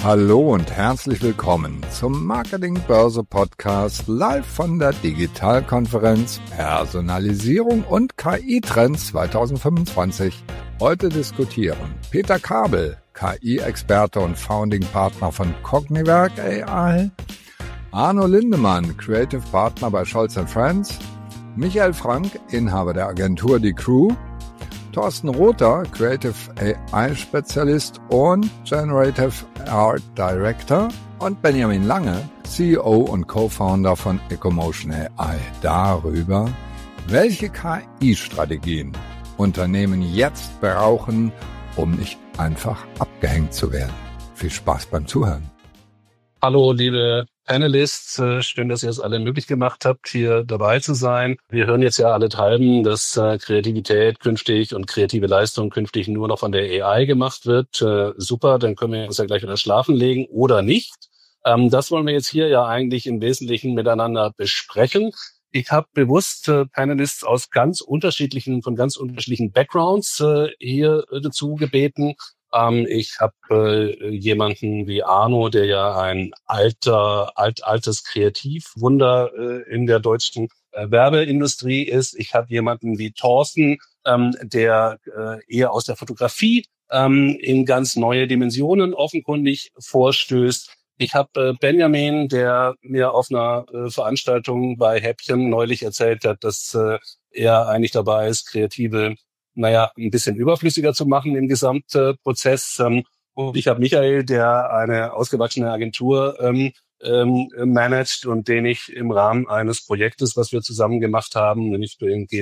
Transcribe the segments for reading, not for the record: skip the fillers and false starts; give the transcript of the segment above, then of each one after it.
Hallo und herzlich willkommen zum Marketing-Börse-Podcast live von der Digitalkonferenz Personalisierung und KI-Trends 2025. Heute diskutieren Peter Kabel, KI-Experte und Founding-Partner von Cogniwerk AI, Arno Lindemann, Creative Partner bei Scholz & Friends, Michael Frank, Inhaber der Agentur Die Crew, Thorsten Rother, Creative AI-Spezialist und Generative Art Director und Benjamin Lange, CEO und Co-Founder von Ecomotion AI, darüber, welche KI-Strategien Unternehmen jetzt brauchen, um nicht einfach abgehängt zu werden. Viel Spaß beim Zuhören. Hallo, liebe Panelists, schön, dass ihr es alle möglich gemacht habt, hier dabei zu sein. Wir hören jetzt ja allenthalben, dass Kreativität künftig und kreative Leistung künftig nur noch von der AI gemacht wird. Super, dann können wir uns ja gleich wieder schlafen legen oder nicht. Das wollen wir jetzt hier ja eigentlich im Wesentlichen miteinander besprechen. Ich habe bewusst Panelists von ganz unterschiedlichen Backgrounds hier dazu gebeten. Ich habe jemanden wie Arno, der ja ein altes Kreativwunder in der deutschen Werbeindustrie ist. Ich habe jemanden wie Thorsten, der eher aus der Fotografie in ganz neue Dimensionen offenkundig vorstößt. Ich habe Benjamin, der mir auf einer Veranstaltung bei Häppchen neulich erzählt hat, dass er eigentlich dabei ist, kreative ein bisschen überflüssiger zu machen im Gesamtprozess. Und ich habe Michael, der eine ausgewachsene Agentur managt und den ich im Rahmen eines Projektes, was wir zusammen gemacht haben, nämlich für ein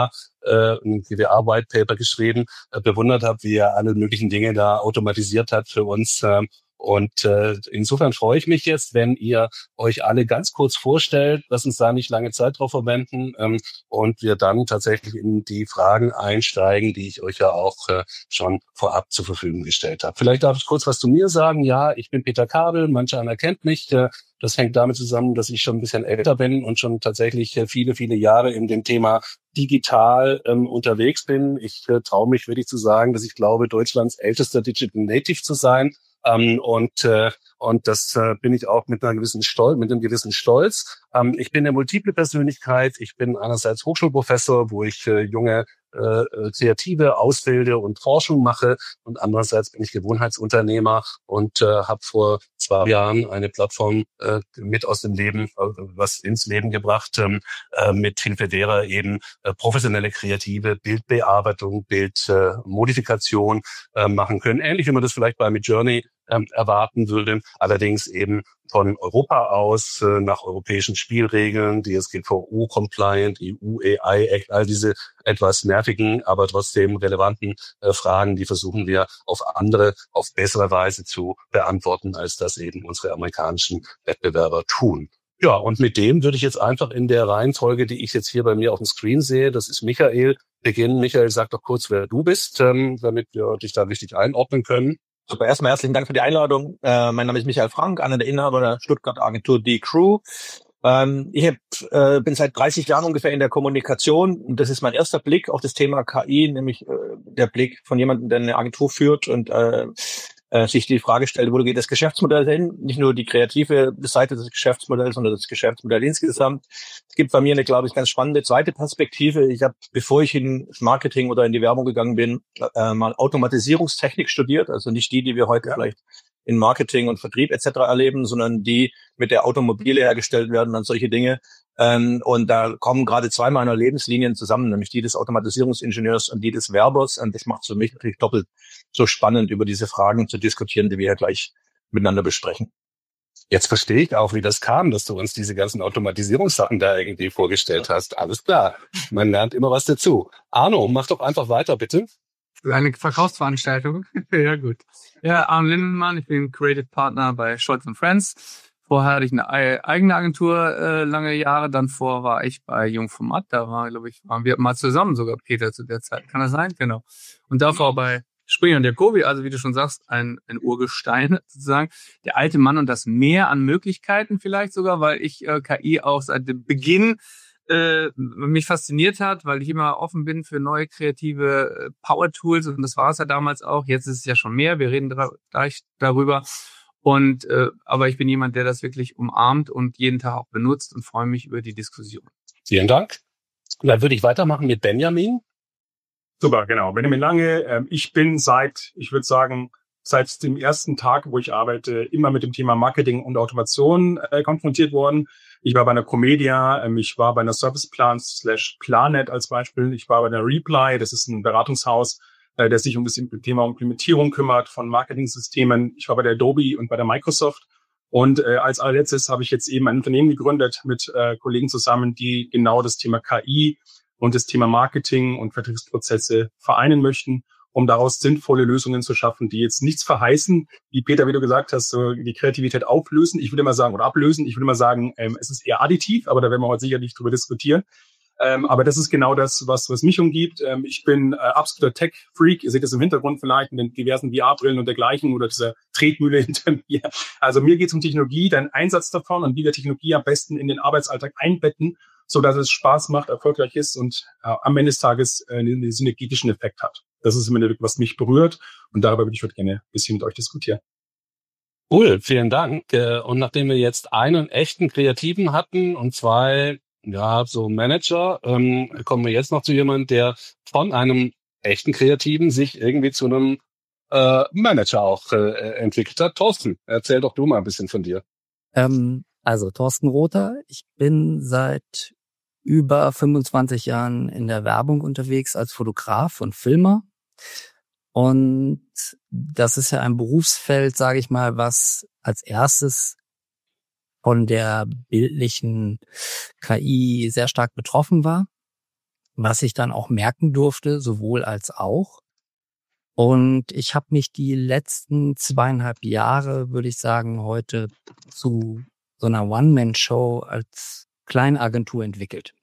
GWA White Paper geschrieben, bewundert habe, wie er alle möglichen Dinge da automatisiert hat für uns. Und insofern freue ich mich jetzt, wenn ihr euch alle ganz kurz vorstellt, lass uns da nicht lange Zeit drauf verwenden und wir dann tatsächlich in die Fragen einsteigen, die ich euch ja auch schon vorab zur Verfügung gestellt habe. Vielleicht darf ich kurz was zu mir sagen. Ja, ich bin Peter Kabel, manch einer kennt mich. Das hängt damit zusammen, dass ich schon ein bisschen älter bin und schon tatsächlich viele, viele Jahre in dem Thema digital unterwegs bin. Ich traue mich wirklich zu sagen, dass ich glaube, Deutschlands ältester Digital Native zu sein. Und das bin ich auch mit einem gewissen Stolz. Ich bin eine multiple Persönlichkeit. Ich bin einerseits Hochschulprofessor, wo ich junge Kreative ausbilde und Forschung mache, und andererseits bin ich Gewohnheitsunternehmer und habe vor 2 Jahren eine Plattform mit aus dem Leben, was ins Leben gebracht, mit Hilfe derer eben professionelle Kreative Bildbearbeitung, Bildmodifikation machen können. Ähnlich wie man das vielleicht bei Midjourney erwarten würde, allerdings eben von Europa aus nach europäischen Spielregeln, DSGVO-compliant, EU-AI-Act, all diese etwas nervigen, aber trotzdem relevanten Fragen, die versuchen wir auf bessere Weise zu beantworten, als das eben unsere amerikanischen Wettbewerber tun. Ja, und mit dem würde ich jetzt einfach in der Reihenfolge, die ich jetzt hier bei mir auf dem Screen sehe, das ist Michael, beginnen. Michael, sag doch kurz, wer du bist, damit wir dich da richtig einordnen können. Super, erstmal herzlichen Dank für die Einladung. Mein Name ist Michael Frank, einer der Inhaber der Stuttgarter Agentur Die Crew. Ich bin seit 30 Jahren ungefähr in der Kommunikation, und das ist mein erster Blick auf das Thema KI, nämlich der Blick von jemandem, der eine Agentur führt und sich die Frage stellt, wo geht das Geschäftsmodell hin? Nicht nur die kreative Seite des Geschäftsmodells, sondern das Geschäftsmodell insgesamt. Es gibt bei mir eine, glaube ich, ganz spannende zweite Perspektive. Ich habe, bevor ich ins Marketing oder in die Werbung gegangen bin, mal Automatisierungstechnik studiert, also nicht die wir heute vielleicht in Marketing und Vertrieb etc. erleben, sondern die mit der Automobile hergestellt werden und solche Dinge. Und da kommen gerade 2 meiner Lebenslinien zusammen, nämlich die des Automatisierungsingenieurs und die des Werbers. Und das macht es für mich natürlich doppelt so spannend, über diese Fragen zu diskutieren, die wir ja gleich miteinander besprechen. Jetzt verstehe ich auch, wie das kam, dass du uns diese ganzen Automatisierungssachen da irgendwie vorgestellt hast. Alles klar, man lernt immer was dazu. Arno, mach doch einfach weiter, bitte. Eine Verkaufsveranstaltung. Ja, gut. Ja, Arno Lindemann, ich bin Creative Partner bei Scholz & Friends. Vorher hatte ich eine eigene Agentur lange Jahre. Dann war ich bei Jungformat. Da waren wir mal zusammen, sogar Peter zu der Zeit. Kann das sein? Genau. Und davor bei Springer und Jacobi, also wie du schon sagst, ein Urgestein sozusagen. Der alte Mann und das Meer an Möglichkeiten vielleicht sogar, weil ich KI auch seit dem Beginn mich fasziniert hat, weil ich immer offen bin für neue kreative Power-Tools, und das war es ja damals auch. Jetzt ist es ja schon mehr, wir reden gleich darüber. Und aber ich bin jemand, der das wirklich umarmt und jeden Tag auch benutzt und freue mich über die Diskussion. Vielen Dank. Dann würde ich weitermachen mit Benjamin. Super, genau. Benjamin Lange. Ich bin seit dem ersten Tag, wo ich arbeite, immer mit dem Thema Marketing und Automation konfrontiert worden. Ich war bei einer Comedia, ich war bei einer Serviceplan/Planet als Beispiel. Ich war bei einer Reply, das ist ein Beratungshaus, der sich um das Thema Implementierung kümmert von Marketing-Systemen. Ich war bei der Adobe und bei der Microsoft. Und als allerletztes habe ich jetzt eben ein Unternehmen gegründet mit Kollegen zusammen, die genau das Thema KI und das Thema Marketing und Vertriebsprozesse vereinen möchten, um daraus sinnvolle Lösungen zu schaffen, die jetzt nichts verheißen, wie Peter, wie du gesagt hast, so die Kreativität auflösen. Ich würde mal sagen, oder ablösen. Ich würde mal sagen, es ist eher additiv, aber da werden wir heute sicherlich drüber diskutieren. Aber das ist genau das, was mich umgibt. Ich bin absoluter Tech-Freak. Ihr seht es im Hintergrund vielleicht in den diversen VR-Brillen und dergleichen oder dieser Tretmühle hinter mir. Also mir geht es um Technologie, den Einsatz davon und wie wir Technologie am besten in den Arbeitsalltag einbetten, so dass es Spaß macht, erfolgreich ist und am Ende des Tages einen synergetischen Effekt hat. Das ist im Endeffekt, was mich berührt und darüber würde ich heute gerne ein bisschen mit euch diskutieren. Cool, vielen Dank. Und nachdem wir jetzt einen echten Kreativen hatten und zwei so Manager, kommen wir jetzt noch zu jemandem, der von einem echten Kreativen sich irgendwie zu einem Manager auch entwickelt hat. Thorsten, erzähl doch du mal ein bisschen von dir. Also Thorsten Rother, ich bin seit über 25 Jahren in der Werbung unterwegs als Fotograf und Filmer. Und das ist ja ein Berufsfeld, sage ich mal, was als erstes von der bildlichen KI sehr stark betroffen war, was ich dann auch merken durfte, sowohl als auch. Und ich habe mich die letzten 2,5 Jahre, würde ich sagen, heute zu so einer One-Man-Show als Kleinagentur entwickelt.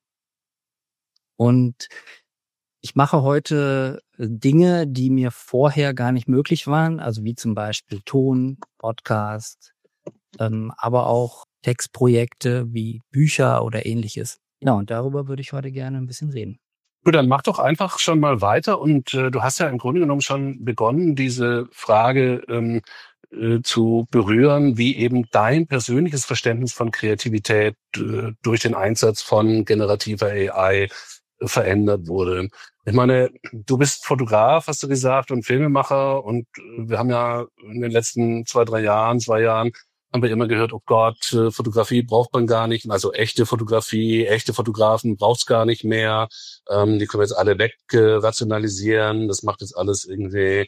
Und ich mache heute Dinge, die mir vorher gar nicht möglich waren, also wie zum Beispiel Ton, Podcast, aber auch Textprojekte wie Bücher oder ähnliches. Ja, und darüber würde ich heute gerne ein bisschen reden. Gut, dann mach doch einfach schon mal weiter und du hast ja im Grunde genommen schon begonnen, diese Frage zu berühren, wie eben dein persönliches Verständnis von Kreativität durch den Einsatz von generativer AI verändert wurde. Ich meine, du bist Fotograf, hast du gesagt, und Filmemacher und wir haben ja in den letzten 2 Jahren haben wir immer gehört, oh Gott, Fotografie braucht man gar nicht, also echte Fotografie, echte Fotografen braucht's gar nicht mehr, die können wir jetzt alle wegrationalisieren, das macht jetzt alles irgendwie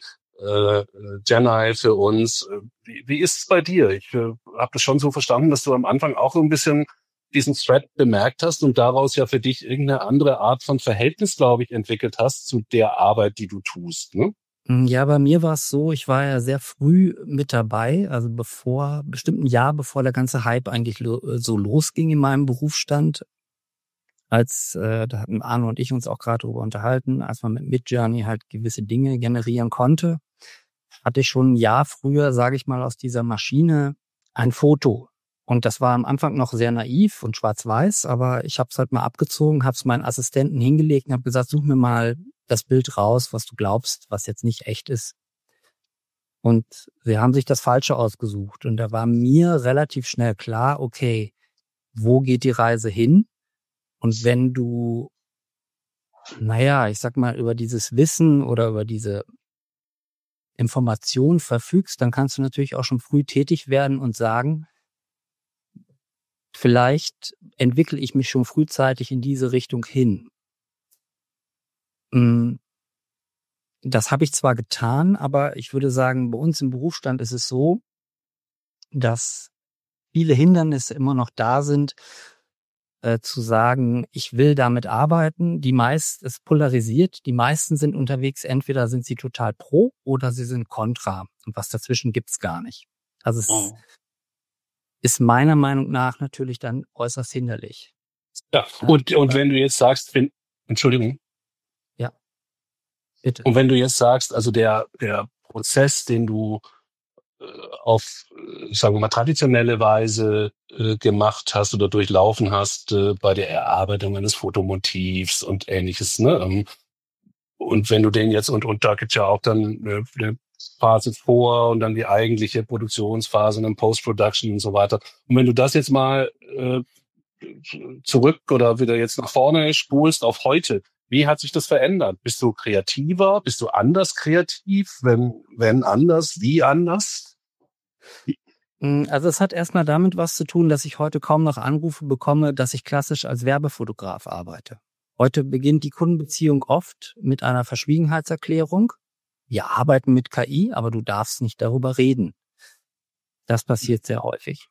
Gen-AI für uns. Wie ist es bei dir? Ich habe das schon so verstanden, dass du am Anfang auch so ein bisschen diesen Thread bemerkt hast und daraus ja für dich irgendeine andere Art von Verhältnis, glaube ich, entwickelt hast zu der Arbeit, die du tust, ne? Ja, bei mir war es so, ich war ja sehr früh mit dabei, also bestimmt ein Jahr bevor der ganze Hype eigentlich so losging in meinem Berufsstand, als da hatten Arno und ich uns auch gerade darüber unterhalten, als man mit Midjourney halt gewisse Dinge generieren konnte, hatte ich schon ein Jahr früher, sage ich mal, aus dieser Maschine ein Foto. Und das war am Anfang noch sehr naiv und schwarz-weiß, aber ich habe es halt mal abgezogen, habe es meinen Assistenten hingelegt und habe gesagt, such mir mal das Bild raus, was du glaubst, was jetzt nicht echt ist. Und sie haben sich das Falsche ausgesucht. Und da war mir relativ schnell klar, okay, wo geht die Reise hin? Und wenn du, ich sag mal, über dieses Wissen oder über diese Information verfügst, dann kannst du natürlich auch schon früh tätig werden und sagen, vielleicht entwickle ich mich schon frühzeitig in diese Richtung hin. Das habe ich zwar getan, aber ich würde sagen, bei uns im Berufsstand ist es so, dass viele Hindernisse immer noch da sind, zu sagen, ich will damit arbeiten. Es polarisiert. Die meisten sind unterwegs, entweder sind sie total pro oder sie sind kontra. Und was dazwischen gibt's gar nicht. Also es ist meiner Meinung nach natürlich dann äußerst hinderlich. Ja, und wenn du jetzt sagst, Entschuldigung. Ja, bitte. Und wenn du jetzt sagst, also der Prozess, den du auf, sagen wir mal, traditionelle Weise gemacht hast oder durchlaufen hast bei der Erarbeitung eines Fotomotivs und Ähnliches, ne? Und wenn du den jetzt, und da gibt's ja auch dann Phase vor und dann die eigentliche Produktionsphase und dann Post-Production und so weiter. Und wenn du das jetzt mal zurück oder wieder jetzt nach vorne spulst auf heute, wie hat sich das verändert? Bist du kreativer? Bist du anders kreativ? Wenn anders, wie anders? Also es hat erstmal damit was zu tun, dass ich heute kaum noch Anrufe bekomme, dass ich klassisch als Werbefotograf arbeite. Heute beginnt die Kundenbeziehung oft mit einer Verschwiegenheitserklärung. Wir arbeiten mit KI, aber du darfst nicht darüber reden. Das passiert sehr häufig.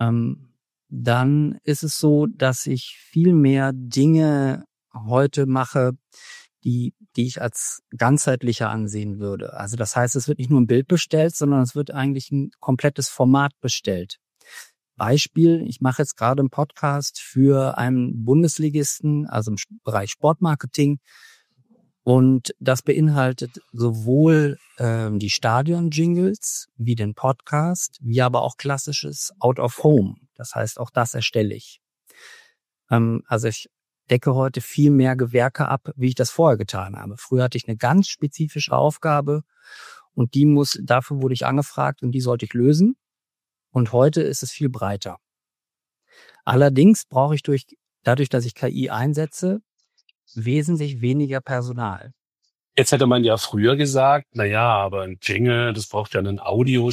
Dann ist es so, dass ich viel mehr Dinge heute mache, die ich als ganzheitlicher ansehen würde. Also das heißt, es wird nicht nur ein Bild bestellt, sondern es wird eigentlich ein komplettes Format bestellt. Beispiel, ich mache jetzt gerade einen Podcast für einen Bundesligisten, also im Bereich Sportmarketing. Und das beinhaltet sowohl die Stadion-Jingles wie den Podcast, wie aber auch klassisches Out of Home. Das heißt, auch das erstelle ich. Also ich decke heute viel mehr Gewerke ab, wie ich das vorher getan habe. Früher hatte ich eine ganz spezifische Aufgabe und dafür wurde ich angefragt und die sollte ich lösen. Und heute ist es viel breiter. Allerdings brauche ich dadurch, dass ich KI einsetze, wesentlich weniger Personal. Jetzt hätte man ja früher gesagt, na ja, aber ein Jingle, das braucht ja einen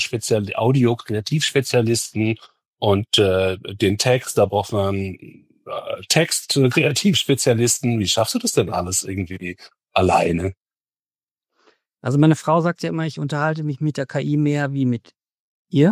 Audio-Kreativspezialisten und den Text, da braucht man Text-Kreativspezialisten. Wie schaffst du das denn alles irgendwie alleine? Also meine Frau sagt ja immer, ich unterhalte mich mit der KI mehr wie mit ihr.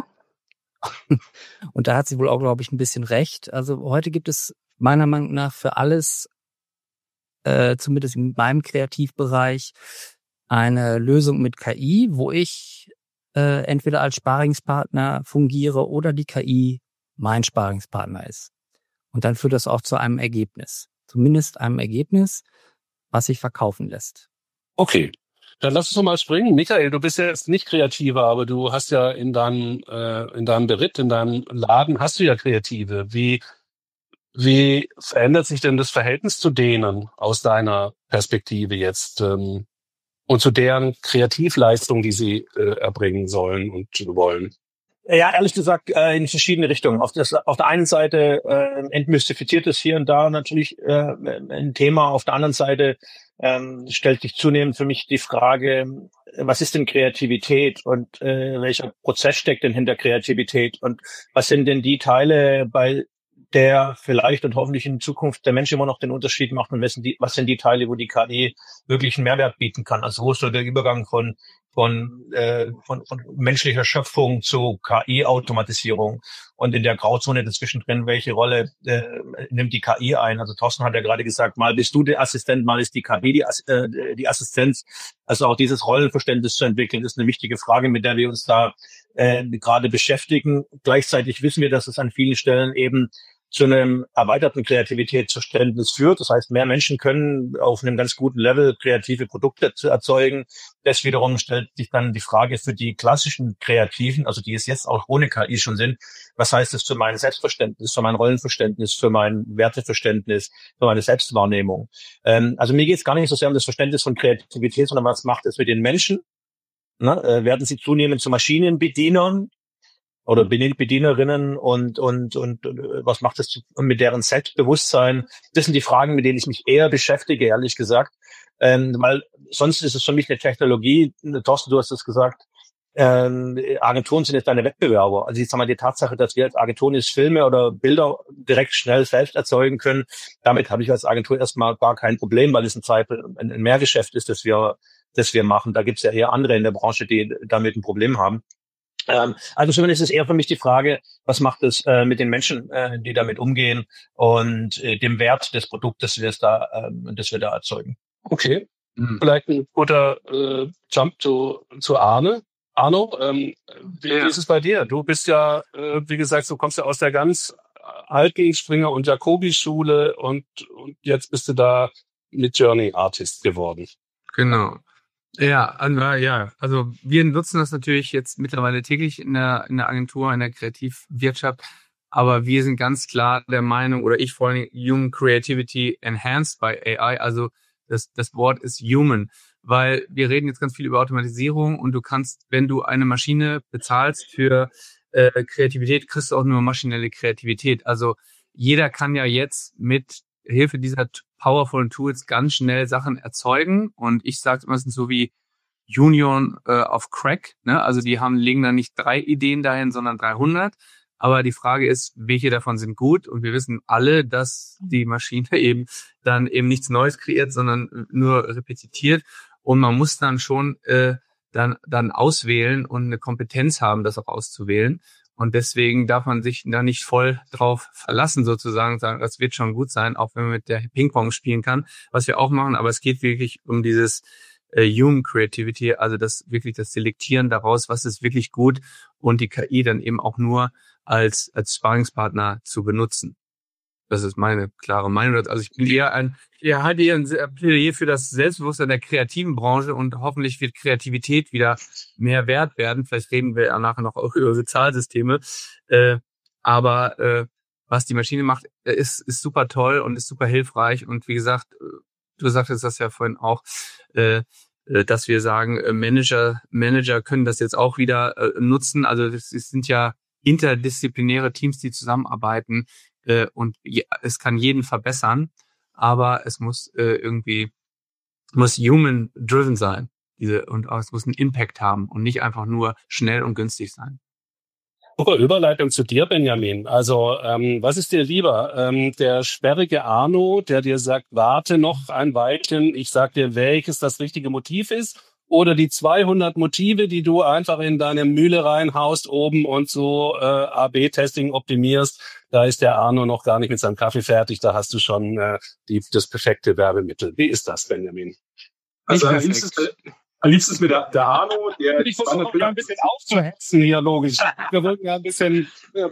Und da hat sie wohl auch, glaube ich, ein bisschen recht. Also heute gibt es meiner Meinung nach für alles, zumindest in meinem Kreativbereich, eine Lösung mit KI, wo ich entweder als Sparingspartner fungiere oder die KI mein Sparingspartner ist. Und dann führt das auch zu einem Ergebnis. Zumindest einem Ergebnis, was sich verkaufen lässt. Okay, dann lass uns doch mal springen. Michael, du bist ja jetzt nicht kreativer, aber du hast ja in deinem Beritt, in deinem Laden, hast du ja Kreative. Wie verändert sich denn das Verhältnis zu denen aus deiner Perspektive jetzt und zu deren Kreativleistung, die sie erbringen sollen und wollen? Ja, ehrlich gesagt, in verschiedene Richtungen. Auf der einen Seite entmystifiziert es hier und da natürlich ein Thema. Auf der anderen Seite stellt sich zunehmend für mich die Frage, was ist denn Kreativität und welcher Prozess steckt denn hinter Kreativität und was sind denn die Teile, bei der vielleicht und hoffentlich in Zukunft der Mensch immer noch den Unterschied macht und was sind die Teile, wo die KI wirklich einen Mehrwert bieten kann. Also wo ist so der Übergang von menschlicher Schöpfung zu KI-Automatisierung und in der Grauzone dazwischen drin, welche Rolle nimmt die KI ein? Also Thorsten hat ja gerade gesagt, mal bist du der Assistent, mal ist die KI die Assistenz. Also auch dieses Rollenverständnis zu entwickeln, ist eine wichtige Frage, mit der wir uns da gerade beschäftigen. Gleichzeitig wissen wir, dass es an vielen Stellen eben zu einem erweiterten Kreativitätsverständnis führt. Das heißt, mehr Menschen können auf einem ganz guten Level kreative Produkte erzeugen. Das wiederum stellt sich dann die Frage für die klassischen Kreativen, also die es jetzt auch ohne KI schon sind, was heißt das für mein Selbstverständnis, für mein Rollenverständnis, für mein Werteverständnis, für meine Selbstwahrnehmung. Also mir geht es gar nicht so sehr um das Verständnis von Kreativität, sondern was macht es mit den Menschen? Werden sie zunehmend zu Maschinenbedienern oder Bedienerinnen und was macht das mit deren Selbstbewusstsein? Das sind die Fragen, mit denen ich mich eher beschäftige, ehrlich gesagt. Weil sonst ist es für mich eine Technologie, Thorsten, du hast es gesagt, Agenturen sind jetzt deine Wettbewerber. Also ich sag mal, die Tatsache, dass wir als Agenturen jetzt Filme oder Bilder direkt schnell selbst erzeugen können, damit habe ich als Agentur erstmal gar kein Problem, weil es ein Mehrgeschäft ist, das wir machen. Da gibt es ja eher andere in der Branche, die damit ein Problem haben. Also zumindest ist eher für mich die Frage, was macht es mit den Menschen, die damit umgehen und dem Wert des Produktes, das wir da erzeugen. Okay, vielleicht ein guter Jump zu Arne. Arno, wie ist es bei dir? Du bist ja, wie gesagt, du kommst ja aus der ganz Altgegenspringer- und Jacobi-Schule und jetzt bist du da mit Journey Artist geworden. Genau. Ja, also wir nutzen das natürlich jetzt mittlerweile täglich in der Agentur, in der Kreativwirtschaft, aber wir sind ganz klar der Meinung, oder ich vor allem, Human Creativity enhanced by AI, also das Wort ist human, weil wir reden jetzt ganz viel über Automatisierung und du kannst, wenn du eine Maschine bezahlst für Kreativität, kriegst du auch nur maschinelle Kreativität. Also jeder kann ja jetzt mit Hilfe dieser powervollen Tools ganz schnell Sachen erzeugen und ich sage immer, es sind so wie Union auf Crack, ne? Also die legen da nicht 3 Ideen dahin, sondern 300. Aber die Frage ist, welche davon sind gut? Und wir wissen alle, dass die Maschine eben dann eben nichts Neues kreiert, sondern nur repetitiert. Und man muss dann schon dann auswählen und eine Kompetenz haben, das auch auszuwählen. Und deswegen darf man sich da nicht voll drauf verlassen, sozusagen, sagen, das wird schon gut sein, auch wenn man mit der Ping-Pong spielen kann, was wir auch machen. Aber es geht wirklich um dieses Human Creativity, also das Selektieren daraus, was ist wirklich gut und die KI dann eben auch nur als Sparringspartner zu benutzen. Das ist meine klare Meinung. Also ich bin halte eher ein Plädoyer für das Selbstbewusstsein der kreativen Branche und hoffentlich wird Kreativität wieder mehr wert werden. Vielleicht reden wir ja nachher noch auch über Bezahlsysteme. Aber was die Maschine macht, ist super toll und ist super hilfreich. Und wie gesagt, du sagtest das ja vorhin auch, dass wir sagen, Manager können das jetzt auch wieder nutzen. Also es sind ja interdisziplinäre Teams, die zusammenarbeiten und es kann jeden verbessern, aber es muss muss human-driven sein und es muss einen Impact haben und nicht einfach nur schnell und günstig sein. Super Überleitung zu dir, Benjamin. Also was ist dir lieber? Der sperrige Arno, der dir sagt, warte noch ein Weilchen, ich sag dir, welches das richtige Motiv ist? Oder die 200 Motive, die du einfach in deine Mühle reinhaust oben und so AB-Testing optimierst? Da ist der Arno noch gar nicht mit seinem Kaffee fertig. Da hast du schon das perfekte Werbemittel. Wie ist das, Benjamin? Also am liebsten ist mir der Arno, der... Ich versuche mal ein bisschen aufzuhetzen hier, logisch. Wir wollten ja ein bisschen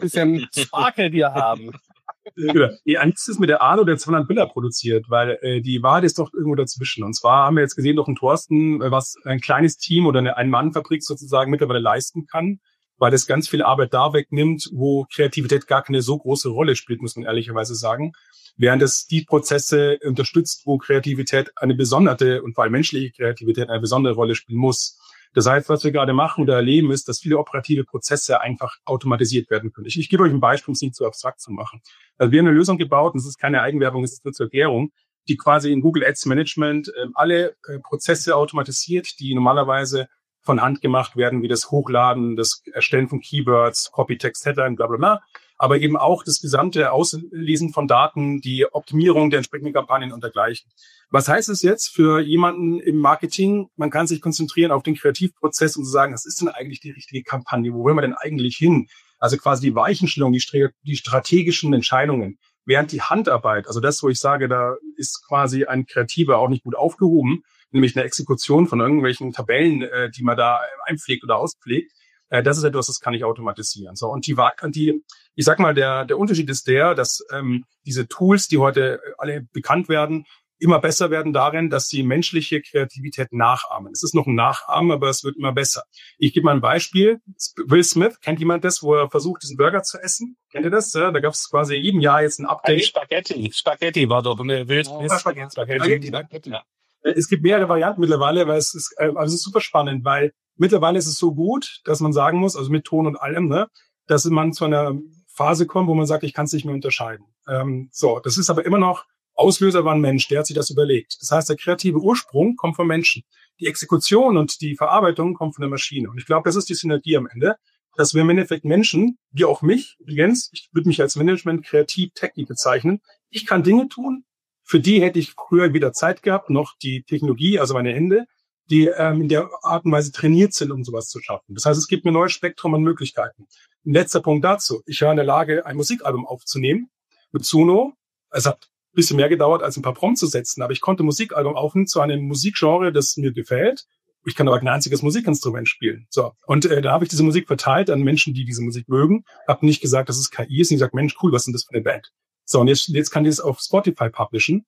Sparkel hier haben. Genau. Am liebsten ist mir der Arno, der 200 Bilder produziert, weil die Wahrheit ist doch irgendwo dazwischen. Und zwar haben wir jetzt gesehen durch den Thorsten, was ein kleines Team oder eine Ein-Mann-Fabrik sozusagen mittlerweile leisten kann, weil das ganz viel Arbeit da wegnimmt, wo Kreativität gar keine so große Rolle spielt, muss man ehrlicherweise sagen. Während es die Prozesse unterstützt, wo Kreativität eine besondere und vor allem menschliche Kreativität eine besondere Rolle spielen muss. Das heißt, was wir gerade machen oder erleben, ist, dass viele operative Prozesse einfach automatisiert werden können. Ich gebe euch ein Beispiel, um es nicht zu abstrakt zu machen. Also wir haben eine Lösung gebaut, und das ist keine Eigenwerbung, es ist nur zur Erklärung, die quasi in Google Ads Management alle Prozesse automatisiert, die normalerweise von Hand gemacht werden, wie das Hochladen, das Erstellen von Keywords, Copy-Text, Headline, bla bla bla, aber eben auch das gesamte Auslesen von Daten, die Optimierung der entsprechenden Kampagnen und dergleichen. Was heißt es jetzt für jemanden im Marketing? Man kann sich konzentrieren auf den Kreativprozess und zu sagen, was ist denn eigentlich die richtige Kampagne? Wo wollen wir denn eigentlich hin? Also quasi die Weichenstellung, die strategischen Entscheidungen. Während die Handarbeit, also das, wo ich sage, da ist quasi ein Kreativer auch nicht gut aufgehoben, nämlich eine Exekution von irgendwelchen Tabellen, die man da einpflegt oder auspflegt, das ist etwas, das kann ich automatisieren. So, und ich sag mal, der Unterschied ist dass diese Tools, die heute alle bekannt werden, immer besser werden darin, dass sie menschliche Kreativität nachahmen. Es ist noch ein Nachahmen, aber es wird immer besser. Ich gebe mal ein Beispiel. Will Smith, kennt jemand das, wo er versucht, diesen Burger zu essen? Kennt ihr das? Ja, da gab es quasi jedem Jahr jetzt ein Update. Spaghetti war doch Will Smith. Spaghetti. Ja. Es gibt mehrere Varianten mittlerweile, weil es ist super spannend, weil mittlerweile ist es so gut, dass man sagen muss, also mit Ton und allem, ne, dass man zu einer Phase kommt, wo man sagt, ich kann es nicht mehr unterscheiden. Das ist aber immer noch, Auslöser war ein Mensch, der hat sich das überlegt. Das heißt, der kreative Ursprung kommt vom Menschen. Die Exekution und die Verarbeitung kommt von der Maschine. Und ich glaube, das ist die Synergie am Ende, dass wir im Endeffekt Menschen, wie auch mich, übrigens, ich würde mich als Management-Kreativ-Technik bezeichnen, ich kann Dinge tun, für die hätte ich früher weder Zeit gehabt, noch die Technologie, also meine Hände, die in der Art und Weise trainiert sind, um sowas zu schaffen. Das heißt, es gibt mir ein neues Spektrum an Möglichkeiten. Ein letzter Punkt dazu. Ich war in der Lage, ein Musikalbum aufzunehmen mit Suno. Es hat ein bisschen mehr gedauert, als ein paar Prompts zu setzen, aber ich konnte ein Musikalbum aufnehmen zu einem Musikgenre, das mir gefällt. Ich kann aber kein einziges Musikinstrument spielen. So, und da habe ich diese Musik verteilt an Menschen, die diese Musik mögen. Habe nicht gesagt, dass es KI ist. Und ich gesagt, Mensch, cool, was ist denn das für eine Band? So, und jetzt kann ich es auf Spotify publishen,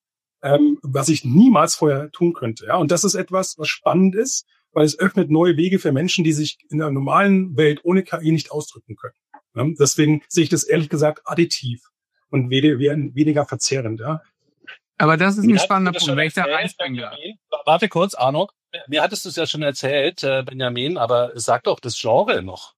was ich niemals vorher tun könnte. Ja, und das ist etwas, was spannend ist, weil es öffnet neue Wege für Menschen, die sich in der normalen Welt ohne KI nicht ausdrücken können. Ja, deswegen sehe ich das ehrlich gesagt additiv und weniger verzerrend. Ja. Aber das ist ein spannender Punkt, wenn ich da reinspringen darf. Warte kurz, Arno. Mir hattest du es ja schon erzählt, Benjamin, aber sag doch das Genre noch.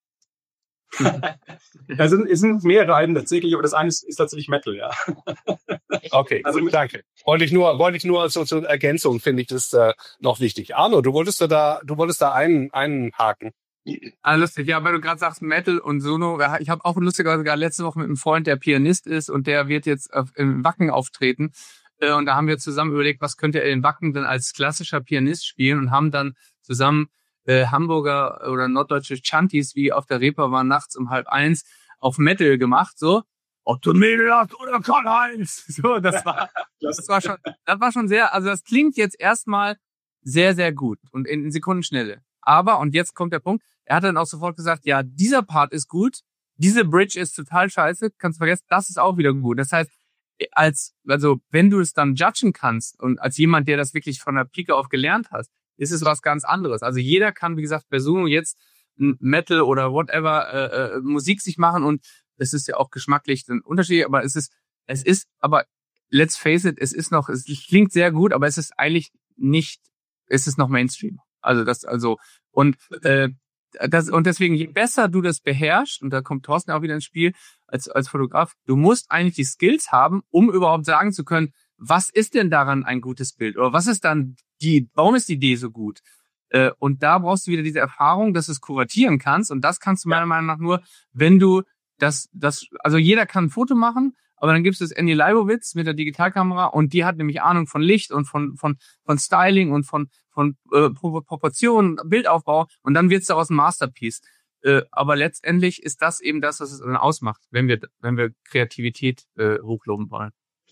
Es sind mehrere Alben tatsächlich, aber das eine ist tatsächlich Metal, ja. Okay, also danke. Wollte ich nur so zur Ergänzung, finde ich das noch wichtig. Arno, du wolltest da einen haken. Ah, lustig, ja, weil du gerade sagst Metal und Sono. Ich habe auch lustigerweise gerade letzte Woche mit einem Freund, der Pianist ist und der wird jetzt im Wacken auftreten. Und da haben wir zusammen überlegt, was könnte er in Wacken denn als klassischer Pianist spielen und haben dann zusammen Hamburger oder norddeutsche Chanties, wie auf der Reeperbahn nachts um 12:30 auf Metal gemacht, so. Otto Medelas oder Karl-Heinz. So, das war schon sehr, also das klingt jetzt erstmal sehr, sehr gut und in Sekundenschnelle. Aber, und jetzt kommt der Punkt, er hat dann auch sofort gesagt, ja, dieser Part ist gut, diese Bridge ist total scheiße, kannst du vergessen, das ist auch wieder gut. Das heißt, also wenn du es dann judgen kannst und als jemand, der das wirklich von der Pike auf gelernt hast, ist es was ganz anderes. Also jeder kann, wie gesagt, bei Suno jetzt Metal oder whatever Musik sich machen und es ist ja auch geschmacklich ein Unterschied, aber es ist, aber let's face it, es klingt sehr gut, aber es ist eigentlich nicht, es ist noch Mainstream. Und deswegen, je besser du das beherrschst, und da kommt Thorsten auch wieder ins Spiel, als Fotograf, du musst eigentlich die Skills haben, um überhaupt sagen zu können, was ist denn daran ein gutes Bild? Oder was ist dann warum ist die Idee so gut? Und da brauchst du wieder diese Erfahrung, dass du es kuratieren kannst. Und das kannst du meiner Meinung nach nur, wenn du also jeder kann ein Foto machen, aber dann gibt's das Annie Leibovitz mit der Digitalkamera und die hat nämlich Ahnung von Licht und von Styling und von Proportionen, Bildaufbau und dann wird's daraus ein Masterpiece. Aber letztendlich ist das eben das, was es dann ausmacht, wenn wir Kreativität hochloben wollen.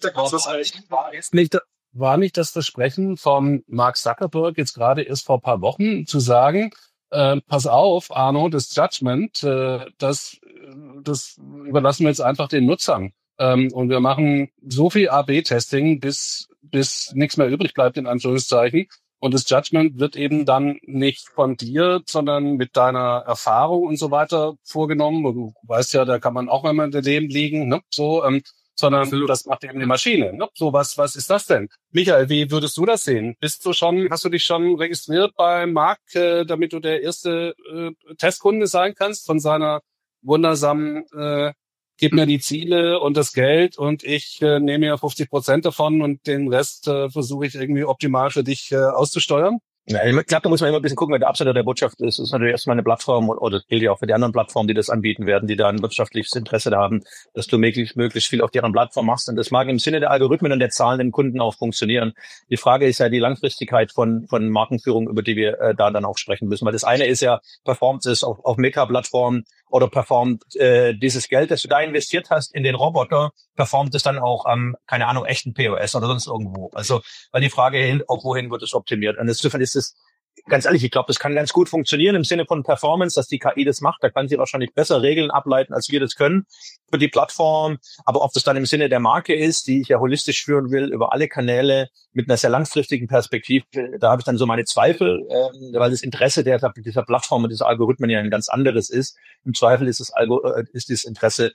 War nicht das Versprechen von Mark Zuckerberg jetzt gerade erst vor ein paar Wochen zu sagen, pass auf, Arno, das Judgment, das überlassen wir jetzt einfach den Nutzern. Und wir machen so viel A/B-Testing, bis nichts mehr übrig bleibt, in Anführungszeichen. Und das Judgment wird eben dann nicht von dir, sondern mit deiner Erfahrung und so weiter vorgenommen. Und du weißt ja, da kann man auch mal daneben liegen, ne? So, sondern absolut. Das macht eben die Maschine. Ne? So, was ist das denn? Michael, wie würdest du das sehen? Hast du dich schon registriert bei Marc, damit du der erste Testkunde sein kannst von seiner wundersamen gib mir die Ziele und das Geld und ich nehme mir 50% davon und den Rest versuche ich irgendwie optimal für dich auszusteuern? Ja, ich glaube, da muss man immer ein bisschen gucken, wer der Absender der Botschaft ist. Das ist natürlich erstmal eine Plattform oder das gilt ja auch für die anderen Plattformen, die das anbieten werden, die da ein wirtschaftliches Interesse da haben, dass du möglichst viel auf deren Plattform machst. Und das mag im Sinne der Algorithmen und der Zahlen den Kunden auch funktionieren. Die Frage ist ja die Langfristigkeit von Markenführung, über die wir da dann auch sprechen müssen. Weil das eine ist ja, performt es auf Meta-Plattformen oder performt dieses Geld, das du da investiert hast in den Roboter, performt es dann auch am, keine Ahnung, echten POS oder sonst irgendwo. Also, weil die Frage auch wohin wird es optimiert. Und insofern ist es, ganz ehrlich, ich glaube, das kann ganz gut funktionieren im Sinne von Performance, dass die KI das macht. Da kann sie wahrscheinlich besser Regeln ableiten, als wir das können für die Plattform. Aber ob das dann im Sinne der Marke ist, die ich ja holistisch führen will, über alle Kanäle mit einer sehr langfristigen Perspektive, da habe ich dann so meine Zweifel, weil das Interesse dieser Plattform und dieser Algorithmen ja ein ganz anderes ist. Im Zweifel ist das Interesse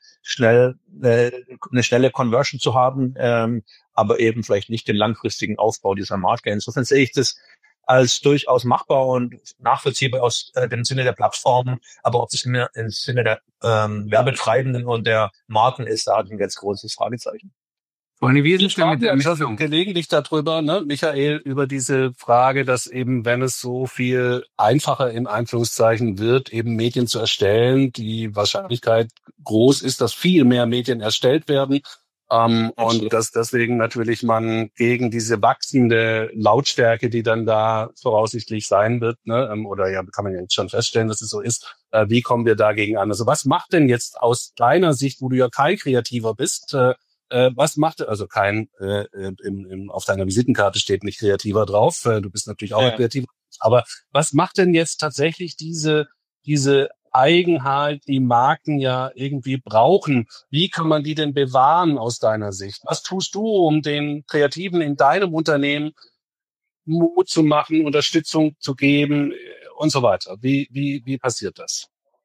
eine schnelle Conversion zu haben, aber eben vielleicht nicht den langfristigen Aufbau dieser Marke. Insofern sehe ich das als durchaus machbar und nachvollziehbar aus dem Sinne der Plattformen, aber ob das im Sinne der Werbetreibenden und der Marken ist, da hat ein ganz großes Fragezeichen. Wir sprachen gelegentlich darüber, ne, Michael, über diese Frage, dass eben, wenn es so viel einfacher in Anführungszeichen wird, eben Medien zu erstellen, die Wahrscheinlichkeit groß ist, dass viel mehr Medien erstellt werden. Und dass deswegen natürlich man gegen diese wachsende Lautstärke, die dann da voraussichtlich sein wird, ne, oder ja, kann man ja jetzt schon feststellen, dass es so ist, wie kommen wir dagegen an? Also was macht denn jetzt aus deiner Sicht, wo du ja kein Kreativer bist, was macht, also kein, auf deiner Visitenkarte steht nicht Kreativer drauf, du bist natürlich auch ein Kreativer, aber was macht denn jetzt tatsächlich diese Eigenheit, die Marken ja irgendwie brauchen? Wie kann man die denn bewahren aus deiner Sicht? Was tust du, um den Kreativen in deinem Unternehmen Mut zu machen, Unterstützung zu geben und so weiter? Wie passiert das?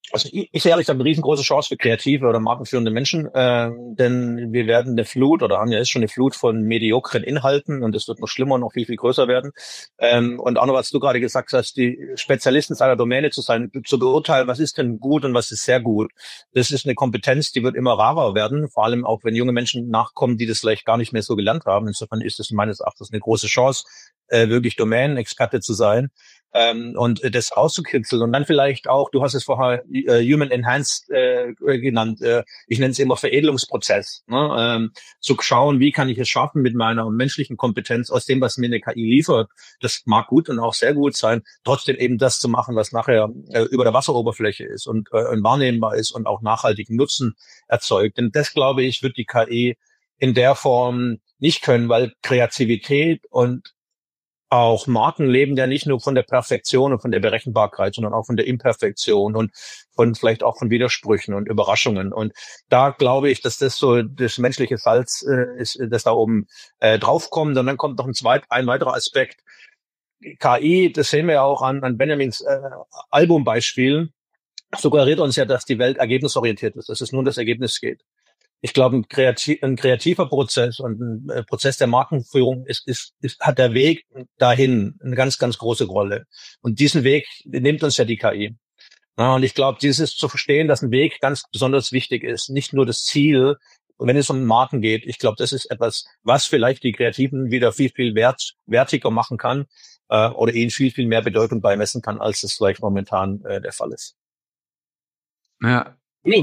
Also ich sehe ehrlich gesagt eine riesengroße Chance für kreative oder markenführende Menschen, denn wir werden eine Flut oder haben ja jetzt schon eine Flut von mediokren Inhalten und es wird noch schlimmer und noch viel, viel größer werden. Und auch noch, was du gerade gesagt hast, die Spezialisten seiner Domäne zu sein, zu beurteilen, was ist denn gut und was ist sehr gut. Das ist eine Kompetenz, die wird immer rarer werden, vor allem auch, wenn junge Menschen nachkommen, die das vielleicht gar nicht mehr so gelernt haben. Insofern ist es meines Erachtens eine große Chance, wirklich Domänenexperte zu sein. Und das rauszukitzeln und dann vielleicht auch, du hast es vorher Human Enhanced genannt, ich nenne es immer Veredelungsprozess, ne? Zu schauen, wie kann ich es schaffen mit meiner menschlichen Kompetenz aus dem, was mir eine KI liefert, das mag gut und auch sehr gut sein, trotzdem eben das zu machen, was nachher über der Wasseroberfläche ist und wahrnehmbar ist und auch nachhaltigen Nutzen erzeugt. Denn das, glaube ich, wird die KI in der Form nicht können, weil Kreativität und auch Marken leben ja nicht nur von der Perfektion und von der Berechenbarkeit, sondern auch von der Imperfektion und von vielleicht auch von Widersprüchen und Überraschungen. Und da glaube ich, dass das so das menschliche Salz ist, das da oben draufkommt. Und dann kommt noch ein weiterer Aspekt. KI, das sehen wir ja auch an Benjamins Albumbeispiel, suggeriert uns ja, dass die Welt ergebnisorientiert ist, dass es nur um das Ergebnis geht. Ich glaube, ein kreativer Prozess und ein Prozess der Markenführung hat der Weg dahin eine ganz, ganz große Rolle. Und diesen Weg nimmt uns ja die KI. Ja, und ich glaube, dieses zu verstehen, dass ein Weg ganz besonders wichtig ist, nicht nur das Ziel. Und wenn es um Marken geht, ich glaube, das ist etwas, was vielleicht die Kreativen wieder viel, viel wertiger machen kann oder ihnen viel, viel mehr Bedeutung beimessen kann, als es vielleicht momentan der Fall ist. Ja.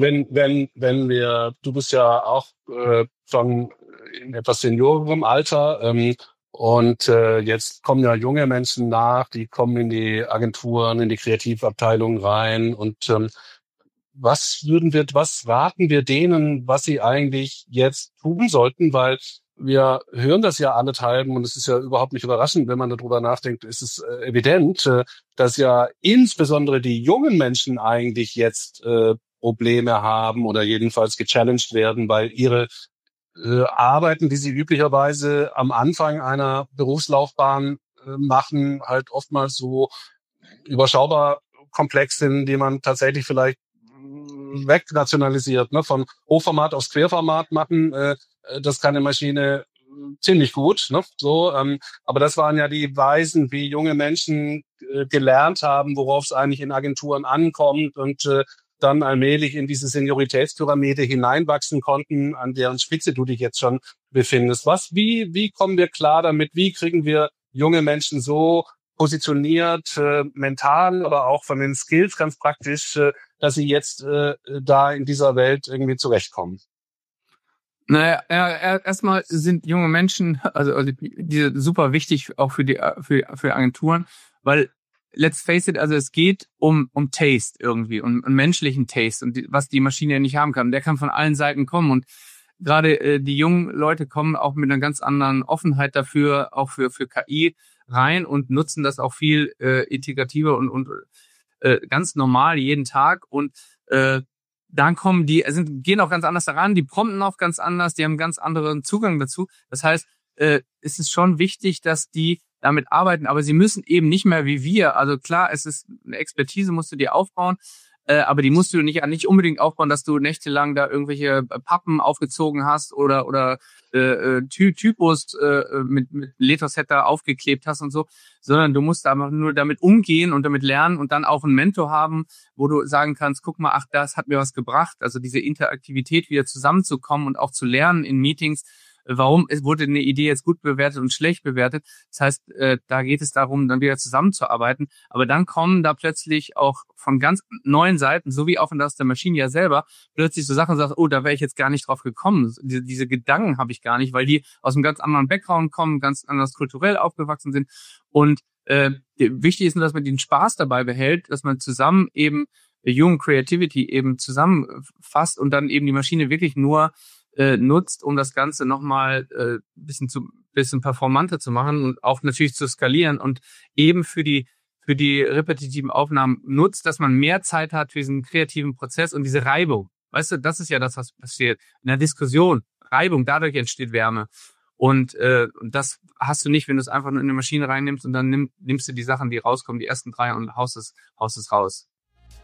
Du bist ja auch schon in etwas seniorerem Alter und jetzt kommen ja junge Menschen nach, die kommen in die Agenturen, in die Kreativabteilungen rein und was raten wir denen, was sie eigentlich jetzt tun sollten, weil wir hören das ja allenthalben und es ist ja überhaupt nicht überraschend, wenn man darüber nachdenkt, ist es evident, dass ja insbesondere die jungen Menschen eigentlich jetzt Probleme haben oder jedenfalls gechallenged werden, weil ihre Arbeiten, die sie üblicherweise am Anfang einer Berufslaufbahn machen, halt oftmals so überschaubar komplex sind, die man tatsächlich vielleicht wegrationalisiert, ne? Von Hochformat aufs Querformat machen, das kann eine Maschine ziemlich gut, ne? So, aber das waren ja die Weisen, wie junge Menschen gelernt haben, worauf es eigentlich in Agenturen ankommt und dann allmählich in diese Senioritätspyramide hineinwachsen konnten, an deren Spitze du dich jetzt schon befindest. Wie kommen wir klar damit? Wie kriegen wir junge Menschen so positioniert, mental, aber auch von den Skills ganz praktisch, dass sie jetzt da in dieser Welt irgendwie zurechtkommen? Naja, erstmal sind junge Menschen, also die super wichtig auch für Agenturen, weil let's face it, also es geht um Taste irgendwie, um menschlichen Taste und was die Maschine ja nicht haben kann. Der kann von allen Seiten kommen und gerade die jungen Leute kommen auch mit einer ganz anderen Offenheit dafür, auch für KI rein und nutzen das auch viel integrativer und ganz normal jeden Tag und dann kommen gehen auch ganz anders daran, die prompten auch ganz anders, die haben einen ganz anderen Zugang dazu. Das heißt, es ist schon wichtig, dass die damit arbeiten, aber sie müssen eben nicht mehr wie wir. Also klar, es ist eine Expertise, musst du dir aufbauen, aber die musst du nicht unbedingt aufbauen, dass du nächtelang da irgendwelche Pappen aufgezogen hast oder Typos mit Lethos-Header aufgeklebt hast und so, sondern du musst einfach nur damit umgehen und damit lernen und dann auch einen Mentor haben, wo du sagen kannst, guck mal, ach, das hat mir was gebracht. Also diese Interaktivität wieder zusammenzukommen und auch zu lernen in Meetings, warum wurde eine Idee jetzt gut bewertet und schlecht bewertet. Das heißt, da geht es darum, dann wieder zusammenzuarbeiten. Aber dann kommen da plötzlich auch von ganz neuen Seiten, so wie auch aus der Maschine ja selber, plötzlich so Sachen sagst, oh, da wäre ich jetzt gar nicht drauf gekommen. Diese Gedanken habe ich gar nicht, weil die aus einem ganz anderen Background kommen, ganz anders kulturell aufgewachsen sind. Und wichtig ist nur, dass man den Spaß dabei behält, dass man zusammen eben Human Creativity eben zusammenfasst und dann eben die Maschine wirklich nur nutzt, um das Ganze nochmal bisschen performanter zu machen und auch natürlich zu skalieren und eben für die repetitiven Aufnahmen nutzt, dass man mehr Zeit hat für diesen kreativen Prozess und diese Reibung. Weißt du, das ist ja das, was passiert. In der Diskussion, Reibung, dadurch entsteht Wärme. Und das hast du nicht, wenn du es einfach nur in eine Maschine reinnimmst und dann nimmst du die Sachen, die rauskommen, die ersten 3 und haust es raus.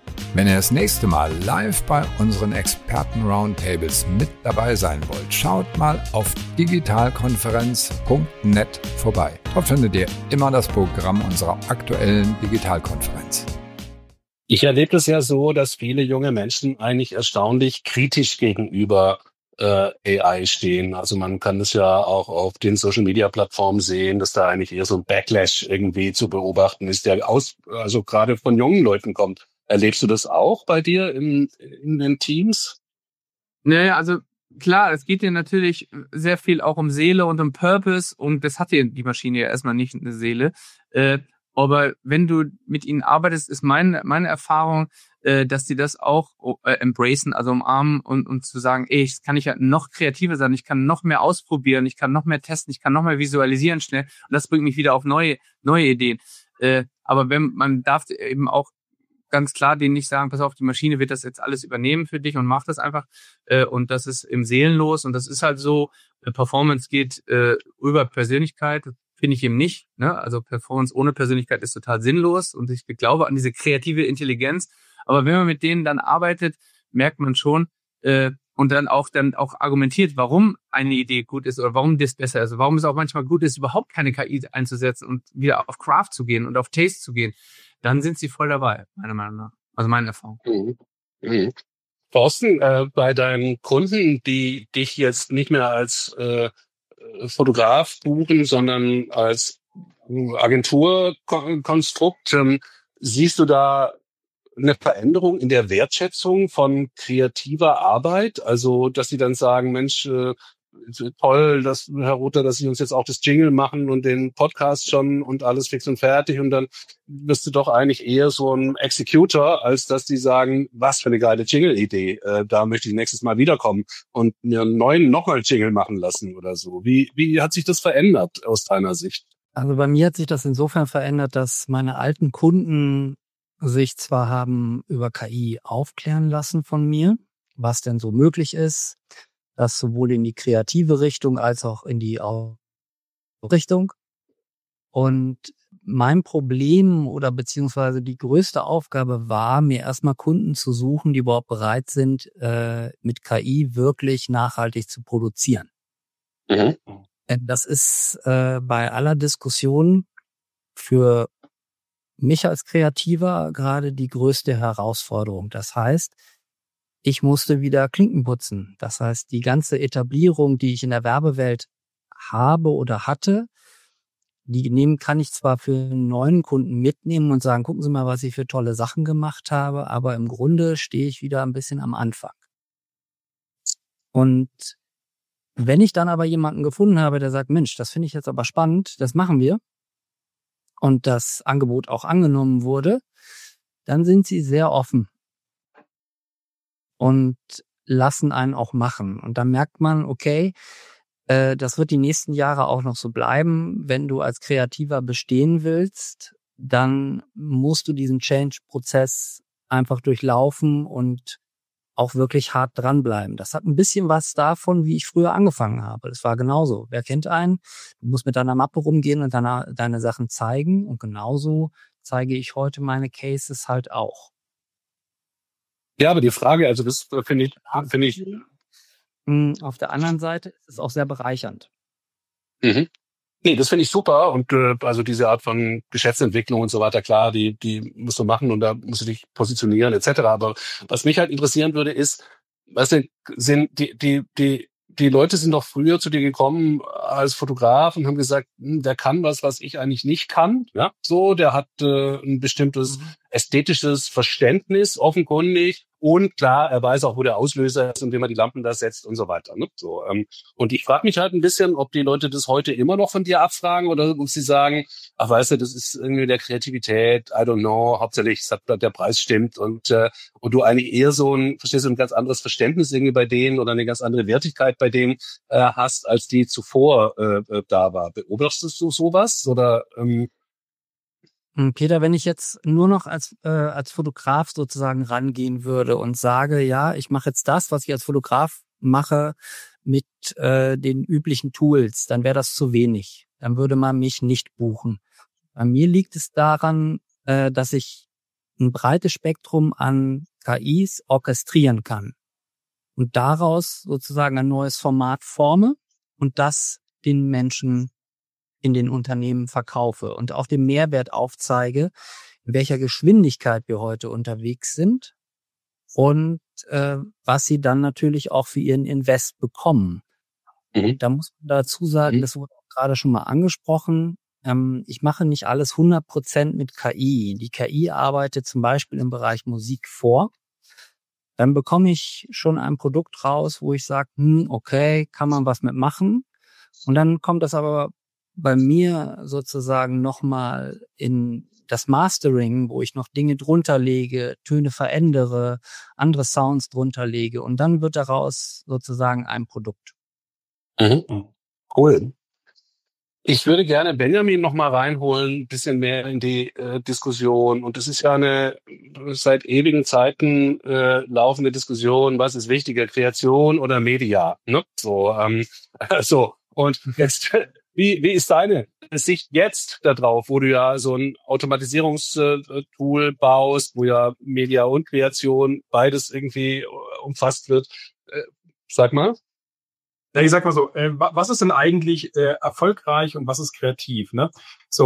Wenn ihr das nächste Mal live bei unseren Experten-Roundtables mit dabei sein wollt, schaut mal auf digitalkonferenz.net vorbei. Dort findet ihr immer das Programm unserer aktuellen Digitalkonferenz. Ich erlebe es ja so, dass viele junge Menschen eigentlich erstaunlich kritisch gegenüber AI stehen. Also man kann es ja auch auf den Social-Media-Plattformen sehen, dass da eigentlich eher so ein Backlash irgendwie zu beobachten ist, der also gerade von jungen Leuten kommt. Erlebst du das auch bei dir in den Teams? Naja, also klar, es geht dir natürlich sehr viel auch um Seele und um Purpose und das hat dir die Maschine ja erstmal nicht eine Seele. Aber wenn du mit ihnen arbeitest, ist meine Erfahrung, dass die das auch embracen, also umarmen und zu sagen, ich kann ja noch kreativer sein, ich kann noch mehr ausprobieren, ich kann noch mehr testen, ich kann noch mehr visualisieren schnell und das bringt mich wieder auf neue Ideen. Aber man darf eben auch ganz klar denen nicht sagen, pass auf, die Maschine wird das jetzt alles übernehmen für dich und macht das einfach. Und das ist im Seelenlos und das ist halt so, Performance geht über Persönlichkeit, finde ich eben nicht. Ne? Also Performance ohne Persönlichkeit ist total sinnlos und ich glaube an diese kreative Intelligenz. Aber wenn man mit denen dann arbeitet, merkt man schon und dann auch argumentiert, warum eine Idee gut ist oder warum das besser ist. Warum es auch manchmal gut ist, überhaupt keine KI einzusetzen und wieder auf Craft zu gehen und auf Taste zu gehen. Dann sind sie voll dabei, meiner Meinung nach. Also meine Erfahrung. Thorsten, bei deinen Kunden, die dich jetzt nicht mehr als Fotograf buchen, sondern als Agenturkonstrukt, siehst du da eine Veränderung in der Wertschätzung von kreativer Arbeit? Also, dass sie dann sagen, Mensch, toll, Herr Rother, dass Sie uns jetzt auch das Jingle machen und den Podcast schon und alles fix und fertig und dann wirst du doch eigentlich eher so ein Executor, als dass die sagen, was für eine geile Jingle-Idee, da möchte ich nächstes Mal wiederkommen und mir einen neuen nochmal Jingle machen lassen oder so. Wie hat sich das verändert aus deiner Sicht? Also bei mir hat sich das insofern verändert, dass meine alten Kunden sich zwar haben über KI aufklären lassen von mir, was denn so möglich ist, das sowohl in die kreative Richtung als auch in die Richtung. Und mein Problem oder beziehungsweise die größte Aufgabe war, mir erstmal Kunden zu suchen, die überhaupt bereit sind, mit KI wirklich nachhaltig zu produzieren. Mhm. Das ist bei aller Diskussion für mich als Kreativer gerade die größte Herausforderung. Das heißt, ich musste wieder Klinken putzen. Das heißt, die ganze Etablierung, die ich in der Werbewelt habe oder hatte, die kann ich zwar für einen neuen Kunden mitnehmen und sagen, gucken Sie mal, was ich für tolle Sachen gemacht habe, aber im Grunde stehe ich wieder ein bisschen am Anfang. Und wenn ich dann aber jemanden gefunden habe, der sagt, Mensch, das finde ich jetzt aber spannend, das machen wir, und das Angebot auch angenommen wurde, dann sind sie sehr offen und lassen einen auch machen. Und dann merkt man, okay, das wird die nächsten Jahre auch noch so bleiben. Wenn du als Kreativer bestehen willst, dann musst du diesen Change-Prozess einfach durchlaufen und auch wirklich hart dranbleiben. Das hat ein bisschen was davon, wie ich früher angefangen habe. Das war genauso. Wer kennt einen? Du musst mit deiner Mappe rumgehen und deine Sachen zeigen. Und genauso zeige ich heute meine Cases halt auch. Ja, aber die Frage, also das finde ich. Auf der anderen Seite ist es auch sehr bereichernd. Mhm. Nee, das finde ich super und also diese Art von Geschäftsentwicklung und so weiter, klar, die musst du machen und da musst du dich positionieren etc. Aber was mich halt interessieren würde, ist, weißt du, sind die Leute sind doch früher zu dir gekommen als Fotograf und haben gesagt, der kann was ich eigentlich nicht kann. Ja, so, der hat ein bestimmtes ästhetisches Verständnis, offenkundig. Und klar, er weiß auch, wo der Auslöser ist und wie man die Lampen da setzt und so weiter. Ne? So, und ich frage mich halt ein bisschen, ob die Leute das heute immer noch von dir abfragen oder ob sie sagen, ach weißt du, das ist irgendwie der Kreativität, I don't know, hauptsächlich der Preis stimmt und du eigentlich eher so ein ganz anderes Verständnis irgendwie bei denen oder eine ganz andere Wertigkeit bei denen hast, als die zuvor da war. Beobachtest du sowas oder Peter, wenn ich jetzt nur noch als Fotograf sozusagen rangehen würde und sage, ja, ich mache jetzt das, was ich als Fotograf mache, mit den üblichen Tools, dann wäre das zu wenig. Dann würde man mich nicht buchen. Bei mir liegt es daran, dass ich ein breites Spektrum an KIs orchestrieren kann und daraus sozusagen ein neues Format forme und das den Menschen in den Unternehmen verkaufe und auch den Mehrwert aufzeige, in welcher Geschwindigkeit wir heute unterwegs sind und was sie dann natürlich auch für ihren Invest bekommen. Da muss man dazu sagen, das wurde auch gerade schon mal angesprochen, ich mache nicht alles 100% mit KI. Die KI arbeitet zum Beispiel im Bereich Musik vor. Dann bekomme ich schon ein Produkt raus, wo ich sage, okay, kann man was mitmachen. Und dann kommt das aber bei mir sozusagen nochmal in das Mastering, wo ich noch Dinge drunter lege, Töne verändere, andere Sounds drunter lege und dann wird daraus sozusagen ein Produkt. Cool. Ich würde gerne Benjamin noch mal reinholen, ein bisschen mehr in die Diskussion. Und das ist ja eine seit ewigen Zeiten laufende Diskussion, was ist wichtiger, Kreation oder Media? Ne? So. Und jetzt, wie ist deine Sicht jetzt da drauf, wo du ja so ein Automatisierungstool baust, wo ja Media und Kreation beides irgendwie umfasst wird? Sag mal. Ja, ich sag mal so, was ist denn eigentlich erfolgreich und was ist kreativ? Ne? So,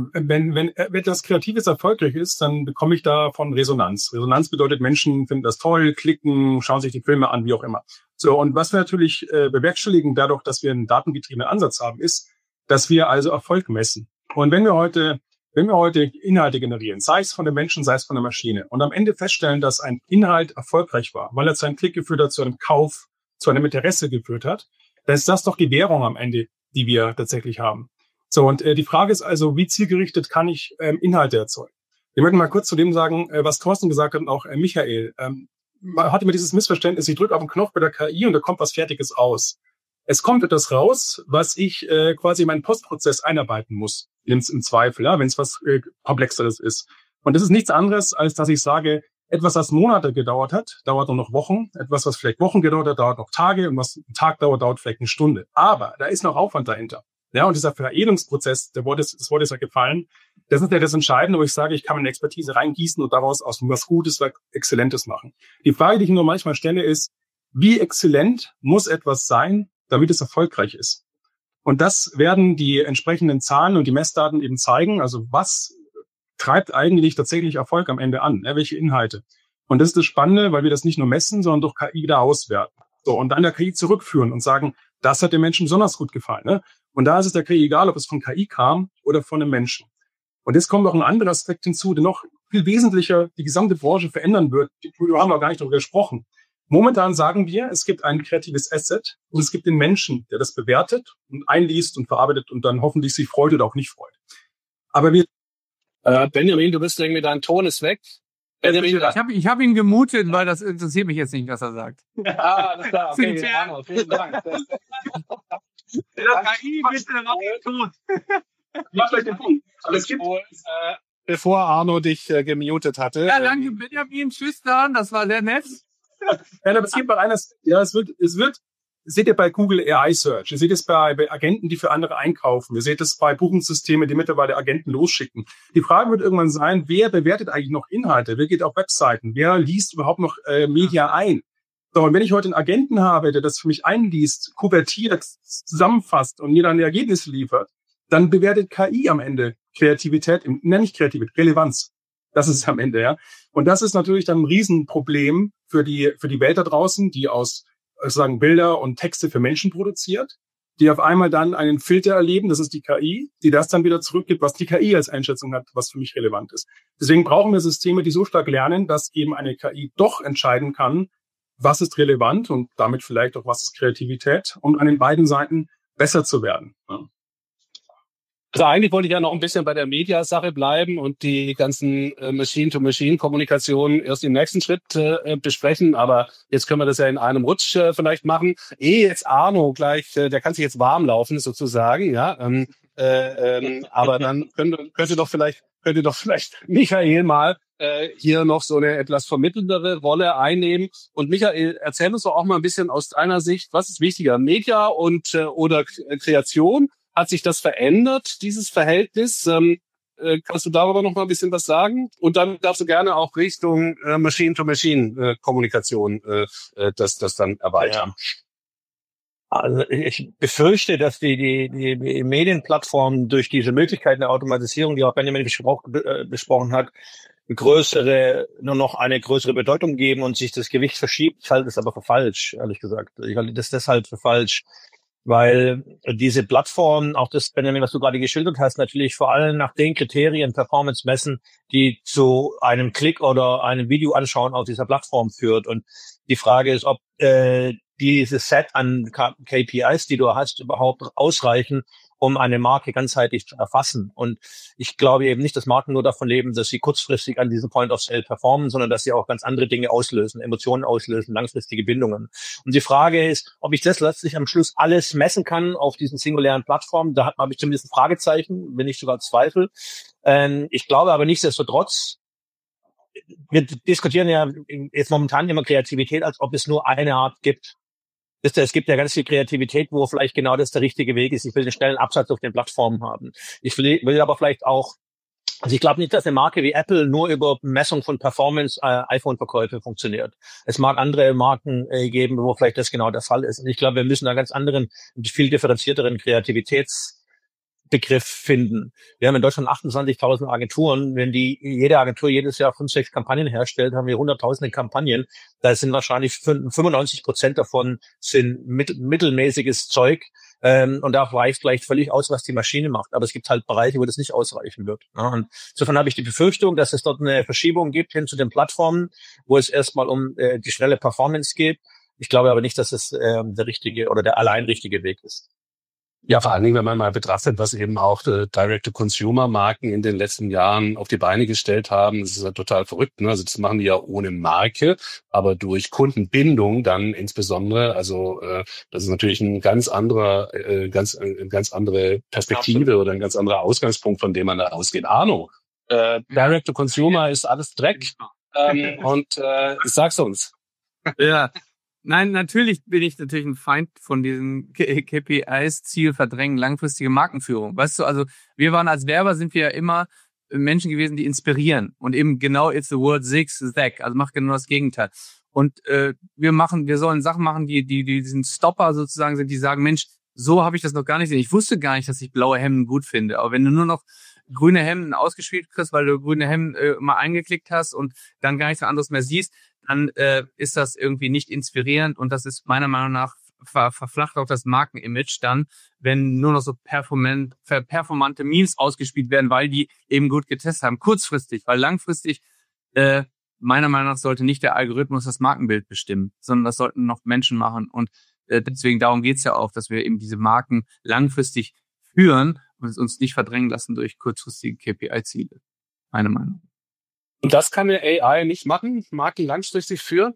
wenn das Kreatives erfolgreich ist, dann bekomme ich davon Resonanz. Resonanz bedeutet, Menschen finden das toll, klicken, schauen sich die Filme an, wie auch immer. So, und was wir natürlich bewerkstelligen dadurch, dass wir einen datengetriebenen Ansatz haben, ist, dass wir also Erfolg messen. Und wenn wir heute Inhalte generieren, sei es von den Menschen, sei es von der Maschine, und am Ende feststellen, dass ein Inhalt erfolgreich war, weil er zu einem Klick geführt hat, zu einem Kauf, zu einem Interesse geführt hat, dann ist das doch die Währung am Ende, die wir tatsächlich haben. So, und die Frage ist also, wie zielgerichtet kann ich Inhalte erzeugen? Ich möchte mal kurz zu dem sagen, was Thorsten gesagt hat und auch Michael. Man hat immer dieses Missverständnis, ich drücke auf den Knopf bei der KI und da kommt was Fertiges raus. Es kommt etwas raus, was ich quasi in meinen Postprozess einarbeiten muss, im Zweifel, ja, wenn es was Komplexeres ist. Und das ist nichts anderes, als dass ich sage, etwas, was Monate gedauert hat, dauert nur noch Wochen. Etwas, was vielleicht Wochen gedauert hat, dauert noch Tage. Und was einen Tag dauert vielleicht eine Stunde. Aber da ist noch Aufwand dahinter. Ja, und dieser Veredelungsprozess, das Wort ist ja gefallen, das ist ja das Entscheidende, wo ich sage, ich kann meine Expertise reingießen und daraus aus was Gutes, was Exzellentes machen. Die Frage, die ich nur manchmal stelle, ist, wie exzellent muss etwas sein, damit es erfolgreich ist? Und das werden die entsprechenden Zahlen und die Messdaten eben zeigen. Also was treibt eigentlich tatsächlich Erfolg am Ende an? Welche Inhalte? Und das ist das Spannende, weil wir das nicht nur messen, sondern durch KI wieder auswerten. So, und dann der KI zurückführen und sagen, das hat den Menschen besonders gut gefallen. Ne? Und da ist es der KI egal, ob es von KI kam oder von einem Menschen. Und jetzt kommt noch ein anderer Aspekt hinzu, der noch viel wesentlicher die gesamte Branche verändern wird. Wir haben noch gar nicht darüber gesprochen. Momentan sagen wir, es gibt ein kreatives Asset und es gibt den Menschen, der das bewertet und einliest und verarbeitet und dann hoffentlich sich freut oder auch nicht freut. Aber wir Benjamin, du bist irgendwie, dein Ton ist weg. Benjamin, ich hab ihn gemutet, weil das interessiert mich jetzt nicht, was er sagt. Alles klar, okay. Arno, vielen Dank. KI, bitte, mach ihn tot. Mach gleich den Punkt. Aber es gibt bevor Arno dich gemutet hatte. Ja, danke, Benjamin. Tschüss dann, das war sehr nett. Ja, aber es gibt noch eines, ja, es wird, seht ihr bei Google AI Search, ihr seht es bei Agenten, die für andere einkaufen, ihr seht es bei Buchungssystemen, die mittlerweile Agenten losschicken. Die Frage wird irgendwann sein, wer bewertet eigentlich noch Inhalte? Wer geht auf Webseiten? Wer liest überhaupt noch Media ein? So, und wenn ich heute einen Agenten habe, der das für mich einliest, kuvertiert, zusammenfasst und mir dann Ergebnisse liefert, dann bewertet KI am Ende Kreativität, nicht Kreativität, Relevanz. Das ist es am Ende, ja. Und das ist natürlich dann ein Riesenproblem für die Welt da draußen, die aus sozusagen Bilder und Texte für Menschen produziert, die auf einmal dann einen Filter erleben, das ist die KI, die das dann wieder zurückgibt, was die KI als Einschätzung hat, was für mich relevant ist. Deswegen brauchen wir Systeme, die so stark lernen, dass eben eine KI doch entscheiden kann, was ist relevant und damit vielleicht auch, was ist Kreativität, um an den beiden Seiten besser zu werden. Ja. Also eigentlich wollte ich ja noch ein bisschen bei der Media-Sache bleiben und die ganzen Machine-to-Machine-Kommunikationen erst im nächsten Schritt besprechen, aber jetzt können wir das ja in einem Rutsch vielleicht machen. Jetzt Arno gleich, der kann sich jetzt warm laufen sozusagen, ja. Aber dann könnte doch vielleicht Michael mal hier noch so eine etwas vermittelndere Rolle einnehmen. Und Michael, erzähl uns doch auch mal ein bisschen aus deiner Sicht, was ist wichtiger, Media und oder Kreation? Hat sich das verändert, dieses Verhältnis? Kannst du darüber noch mal ein bisschen was sagen? Und dann darfst du gerne auch Richtung Machine-to-Machine-Kommunikation das dann erweitern. Ja. Also ich befürchte, dass die Medienplattformen durch diese Möglichkeiten der Automatisierung, die auch Benjamin besprochen hat, nur noch eine größere Bedeutung geben und sich das Gewicht verschiebt. Ich halte es aber für falsch, ehrlich gesagt. Ich halte das deshalb für falsch, weil diese Plattformen, auch das, Benjamin, was du gerade geschildert hast, natürlich vor allem nach den Kriterien Performance messen, die zu einem Klick oder einem Video anschauen auf dieser Plattform führt. Und die Frage ist, ob dieses Set an KPIs, die du hast, überhaupt ausreichen, um eine Marke ganzheitlich zu erfassen. Und ich glaube eben nicht, dass Marken nur davon leben, dass sie kurzfristig an diesem Point of Sale performen, sondern dass sie auch ganz andere Dinge auslösen, Emotionen auslösen, langfristige Bindungen. Und die Frage ist, ob ich das letztlich am Schluss alles messen kann auf diesen singulären Plattformen. Da habe ich zumindest ein Fragezeichen, wenn nicht sogar Zweifel. Ich glaube aber nichtsdestotrotz, wir diskutieren ja jetzt momentan immer Kreativität, als ob es nur eine Art gibt. Es gibt ja ganz viel Kreativität, wo vielleicht genau das der richtige Weg ist. Ich will einen schnellen Absatz auf den Plattformen haben. Ich will aber vielleicht auch, also ich glaube nicht, dass eine Marke wie Apple nur über Messung von Performance iPhone-Verkäufe funktioniert. Es mag andere Marken geben, wo vielleicht das genau der Fall ist. Und ich glaube, wir müssen da ganz anderen, viel differenzierteren Kreativitätsbegriff finden. Wir haben in Deutschland 28.000 Agenturen. Wenn jede Agentur jedes Jahr 5, 6 Kampagnen herstellt, haben wir hunderttausende Kampagnen. Da sind wahrscheinlich 95% davon sind mittelmäßiges Zeug. Und da reicht vielleicht völlig aus, was die Maschine macht. Aber es gibt halt Bereiche, wo das nicht ausreichen wird. Ja, und insofern habe ich die Befürchtung, dass es dort eine Verschiebung gibt hin zu den Plattformen, wo es erstmal um die schnelle Performance geht. Ich glaube aber nicht, dass es der richtige oder der allein richtige Weg ist. Ja, vor allen Dingen, wenn man mal betrachtet, was eben auch Direct-to-Consumer-Marken in den letzten Jahren auf die Beine gestellt haben, das ist ja total verrückt, ne? Also das machen die ja ohne Marke, aber durch Kundenbindung dann insbesondere. Also das ist natürlich ein ganz andere Perspektive oder ein ganz anderer Ausgangspunkt, von dem man da ausgeht. Arno, Direct-to-Consumer ist alles Dreck und sag's uns. Ja. Nein, natürlich bin ich natürlich ein Feind von diesen KPIs, Ziel verdrängen, langfristige Markenführung. Weißt du, also wir waren als Werber, sind wir ja immer Menschen gewesen, die inspirieren. Und eben genau it's the word zigzag, also macht genau das Gegenteil. Und wir sollen Sachen machen, die diesen Stopper sozusagen sind, die sagen, Mensch, so habe ich das noch gar nicht gesehen. Ich wusste gar nicht, dass ich blaue Hemden gut finde. Aber wenn du nur noch grüne Hemden ausgespielt kriegst, weil du grüne Hemden mal eingeklickt hast und dann gar nichts anderes mehr siehst, dann ist das irgendwie nicht inspirierend und das ist meiner Meinung nach verflacht auch das Markenimage dann, wenn nur noch so performante Memes ausgespielt werden, weil die eben gut getestet haben, kurzfristig, weil langfristig meiner Meinung nach sollte nicht der Algorithmus das Markenbild bestimmen, sondern das sollten noch Menschen machen und deswegen darum geht's ja auch, dass wir eben diese Marken langfristig führen und uns nicht verdrängen lassen durch kurzfristige KPI-Ziele, meine Meinung. Und das kann eine AI nicht machen, Marken langfristig führen?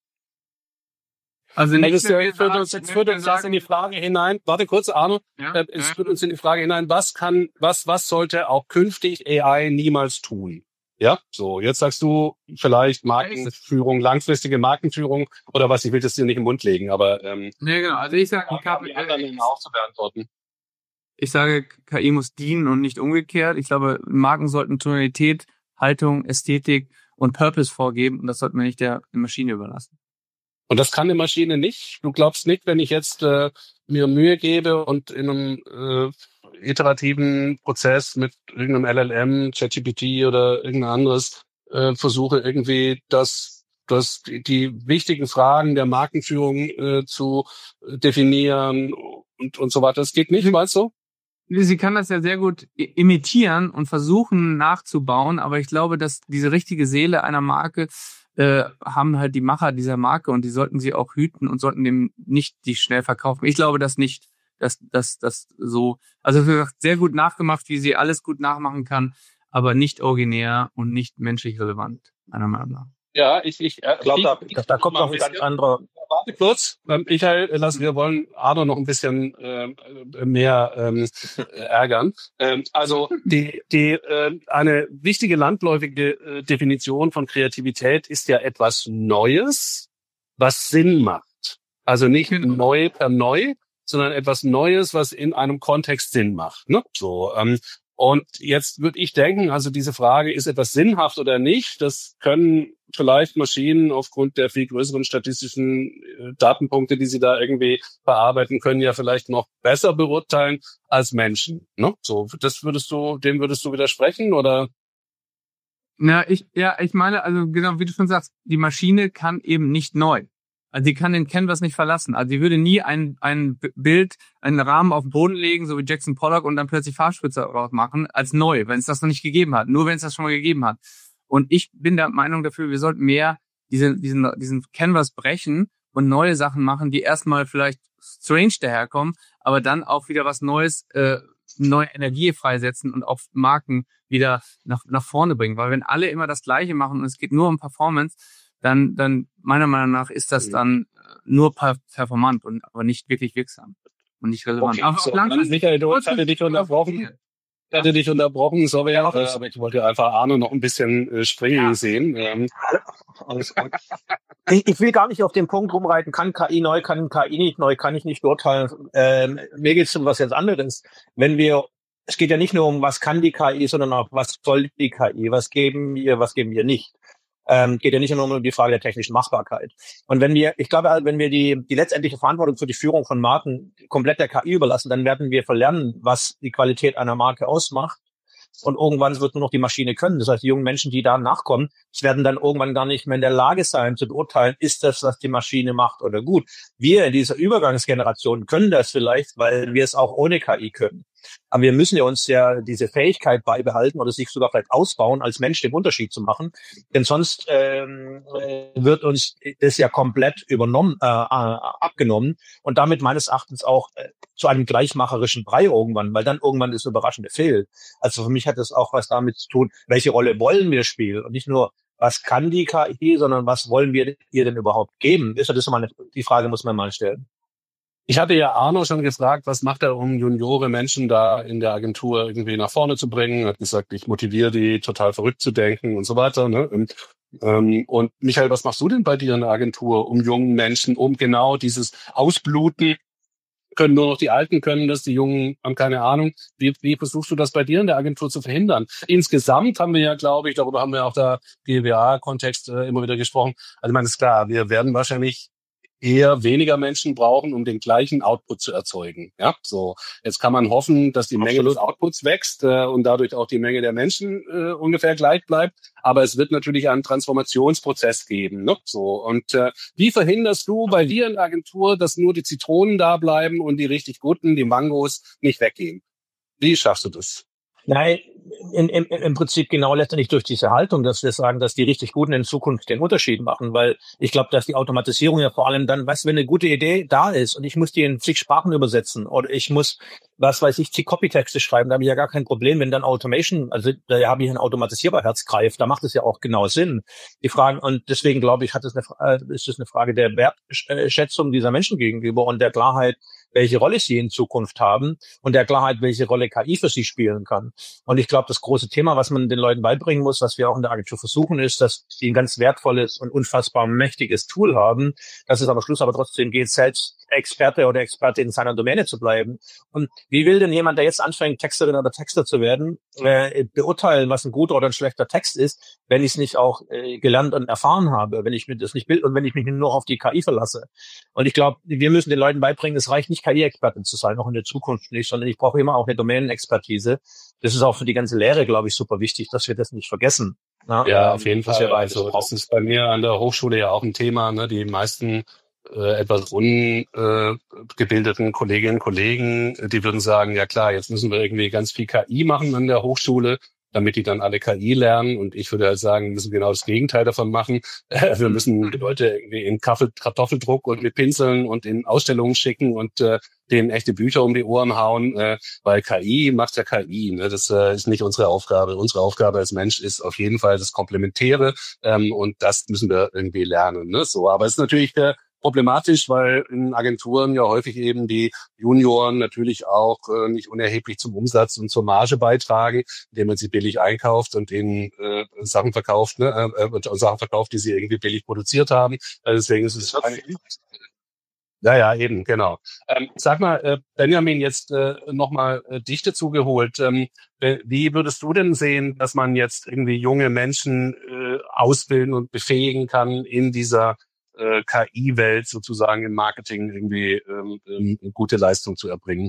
Also nicht, es führt uns das in die Frage hinein, warte kurz, Arno, es führt uns in die Frage hinein, was sollte auch künftig AI niemals tun? Ja, so, jetzt sagst du vielleicht Markenführung, langfristige Markenführung oder was, ich will das dir nicht im Mund legen, aber nee, genau, also ich sage, die anderen auch zu beantworten. Ich sage, KI muss dienen und nicht umgekehrt. Ich glaube, Marken sollten Tonalität, Haltung, Ästhetik und Purpose vorgeben und das sollte man nicht der Maschine überlassen. Und das kann eine Maschine nicht? Du glaubst nicht, wenn ich jetzt mir Mühe gebe und in einem iterativen Prozess mit irgendeinem LLM, ChatGPT oder irgendein anderes versuche irgendwie die wichtigen Fragen der Markenführung zu definieren und so weiter. Das geht nicht, meinst du? Sie kann das ja sehr gut imitieren und versuchen nachzubauen, aber ich glaube, dass diese richtige Seele einer Marke haben halt die Macher dieser Marke und die sollten sie auch hüten und sollten dem nicht die schnell verkaufen. Ich glaube das nicht, dass so, also sehr gut nachgemacht, wie sie alles gut nachmachen kann, aber nicht originär und nicht menschlich relevant, meiner Meinung nach. Ja, ich glaube, da kommt noch ein ganz anderer. Warte kurz, Michael, wir wollen Arno noch ein bisschen mehr ärgern. Also eine wichtige landläufige Definition von Kreativität ist ja etwas Neues, was Sinn macht. Also nicht neu per neu, sondern etwas Neues, was in einem Kontext Sinn macht. Ne? So. Und jetzt würde ich denken, also diese Frage, ist etwas sinnhaft oder nicht, das können vielleicht Maschinen aufgrund der viel größeren statistischen Datenpunkte, die sie da irgendwie bearbeiten können, ja vielleicht noch besser beurteilen als Menschen. Ne? So, dem würdest du widersprechen oder? Ich meine, also genau wie du schon sagst, die Maschine kann eben nicht neu. Also die kann den Canvas nicht verlassen. Also die würde nie ein Bild, einen Rahmen auf den Boden legen, so wie Jackson Pollock, und dann plötzlich Farbspritzer drauf machen, als neu, wenn es das noch nicht gegeben hat. Nur wenn es das schon mal gegeben hat. Und ich bin der Meinung dafür, wir sollten mehr diesen Canvas brechen und neue Sachen machen, die erstmal vielleicht strange daherkommen, aber dann auch wieder was Neues, neue Energie freisetzen und auf Marken wieder nach vorne bringen. Weil wenn alle immer das Gleiche machen und es geht nur um Performance, dann meiner Meinung nach ist das dann nur performant und aber nicht wirklich wirksam und nicht relevant. Okay, so, Michael, ich hatte dich unterbrochen, sorry, aber ich wollte einfach Arno noch ein bisschen springen sehen. Alles gut. Ich will gar nicht auf den Punkt rumreiten, kann KI neu, kann KI nicht neu, kann ich nicht beurteilen. Mir geht es um was jetzt anderes. Es geht ja nicht nur um, was kann die KI, sondern auch, was soll die KI, was geben wir nicht. Geht ja nicht nur um die Frage der technischen Machbarkeit. Und wenn wir die letztendliche Verantwortung für die Führung von Marken komplett der KI überlassen, dann werden wir verlernen, was die Qualität einer Marke ausmacht. Und irgendwann wird nur noch die Maschine können. Das heißt, die jungen Menschen, die da nachkommen, werden dann irgendwann gar nicht mehr in der Lage sein, zu beurteilen, ist das, was die Maschine macht oder gut. Wir in dieser Übergangsgeneration können das vielleicht, weil wir es auch ohne KI können. Aber wir müssen ja uns ja diese Fähigkeit beibehalten oder sich sogar vielleicht ausbauen, als Mensch den Unterschied zu machen. Denn sonst wird uns das ja komplett abgenommen und damit meines Erachtens auch zu einem gleichmacherischen Brei irgendwann, weil dann irgendwann das Überraschende fehlt. Also für mich hat das auch was damit zu tun, welche Rolle wollen wir spielen und nicht nur, was kann die KI, sondern was wollen wir ihr denn überhaupt geben? Die Frage muss man mal stellen. Ich hatte ja Arno schon gefragt, was macht er, um Juniore Menschen da in der Agentur irgendwie nach vorne zu bringen. Er hat gesagt, ich motiviere die, total verrückt zu denken und so weiter. Ne? Und Michael, was machst du denn bei dir in der Agentur, um jungen Menschen, um genau dieses Ausbluten, können nur noch die Alten können das, die Jungen haben keine Ahnung. Wie versuchst du das bei dir in der Agentur zu verhindern? Insgesamt haben wir ja, glaube ich, darüber haben wir auch da GWA-Kontext immer wieder gesprochen. Also ich meine, ist klar, wir werden wahrscheinlich eher weniger Menschen brauchen, um den gleichen Output zu erzeugen. Ja, so. Jetzt kann man hoffen, dass die Menge des Outputs wächst und dadurch auch die Menge der Menschen ungefähr gleich bleibt. Aber es wird natürlich einen Transformationsprozess geben. Ne? So. Und wie verhinderst du bei dir in der Agentur, dass nur die Zitronen da bleiben und die richtig guten, die Mangos, nicht weggehen? Wie schaffst du das? Nein, im Prinzip genau letztendlich durch diese Haltung, dass wir sagen, dass die richtig Guten in Zukunft den Unterschied machen, weil ich glaube, dass die Automatisierung ja vor allem dann, wenn eine gute Idee da ist und ich muss die in zig Sprachen übersetzen oder ich muss, zig Copytexte schreiben, da habe ich ja gar kein Problem, wenn dann Automation, also da habe ich ein automatisierbar Herzgreif, da macht es ja auch genau Sinn. Die Fragen, und deswegen glaube ich, ist es eine Frage der Wertschätzung dieser Menschen gegenüber und der Klarheit, welche Rolle sie in Zukunft haben und der Klarheit, welche Rolle KI für sie spielen kann. Und ich glaube, das große Thema, was man den Leuten beibringen muss, was wir auch in der Agentur versuchen, ist, dass sie ein ganz wertvolles und unfassbar mächtiges Tool haben, dass es am Schluss aber trotzdem geht, selbst Experte oder Expertin in seiner Domäne zu bleiben. Und wie will denn jemand, der jetzt anfängt, Texterin oder Texter zu werden, beurteilen, was ein guter oder ein schlechter Text ist, wenn ich es nicht auch gelernt und erfahren habe, wenn ich mir das nicht will und wenn ich mich nur auf die KI verlasse. Und ich glaube, wir müssen den Leuten beibringen, es reicht nicht, KI-Expertin zu sein, auch in der Zukunft nicht, sondern ich brauche immer auch eine Domänenexpertise. Das ist auch für die ganze Lehre, glaube ich, super wichtig, dass wir das nicht vergessen. Ja, auf jeden Fall. Also das ist bei mir an der Hochschule ja auch ein Thema. Ne? Die meisten etwas ungebildeten Kolleginnen und Kollegen, die würden sagen, ja klar, jetzt müssen wir irgendwie ganz viel KI machen an der Hochschule, damit die dann alle KI lernen. Und ich würde halt sagen, wir müssen genau das Gegenteil davon machen. Wir müssen die Leute irgendwie in Kartoffeldruck und mit Pinseln und in Ausstellungen schicken und denen echte Bücher um die Ohren hauen, weil KI macht ja KI. Ne? Das ist nicht unsere Aufgabe. Unsere Aufgabe als Mensch ist auf jeden Fall das Komplementäre und das müssen wir irgendwie lernen. Ne? So, aber es ist natürlich problematisch, weil in Agenturen ja häufig eben die Junioren natürlich auch nicht unerheblich zum Umsatz und zur Marge beitragen, indem man sie billig einkauft und ihnen Sachen verkauft, Sachen verkauft, die sie irgendwie billig produziert haben. Also deswegen ist es Ja, eben, genau. Sag mal, Benjamin, jetzt nochmal dich dazu geholt. Wie würdest du denn sehen, dass man jetzt irgendwie junge Menschen ausbilden und befähigen kann, in dieser KI-Welt sozusagen im Marketing irgendwie gute Leistung zu erbringen?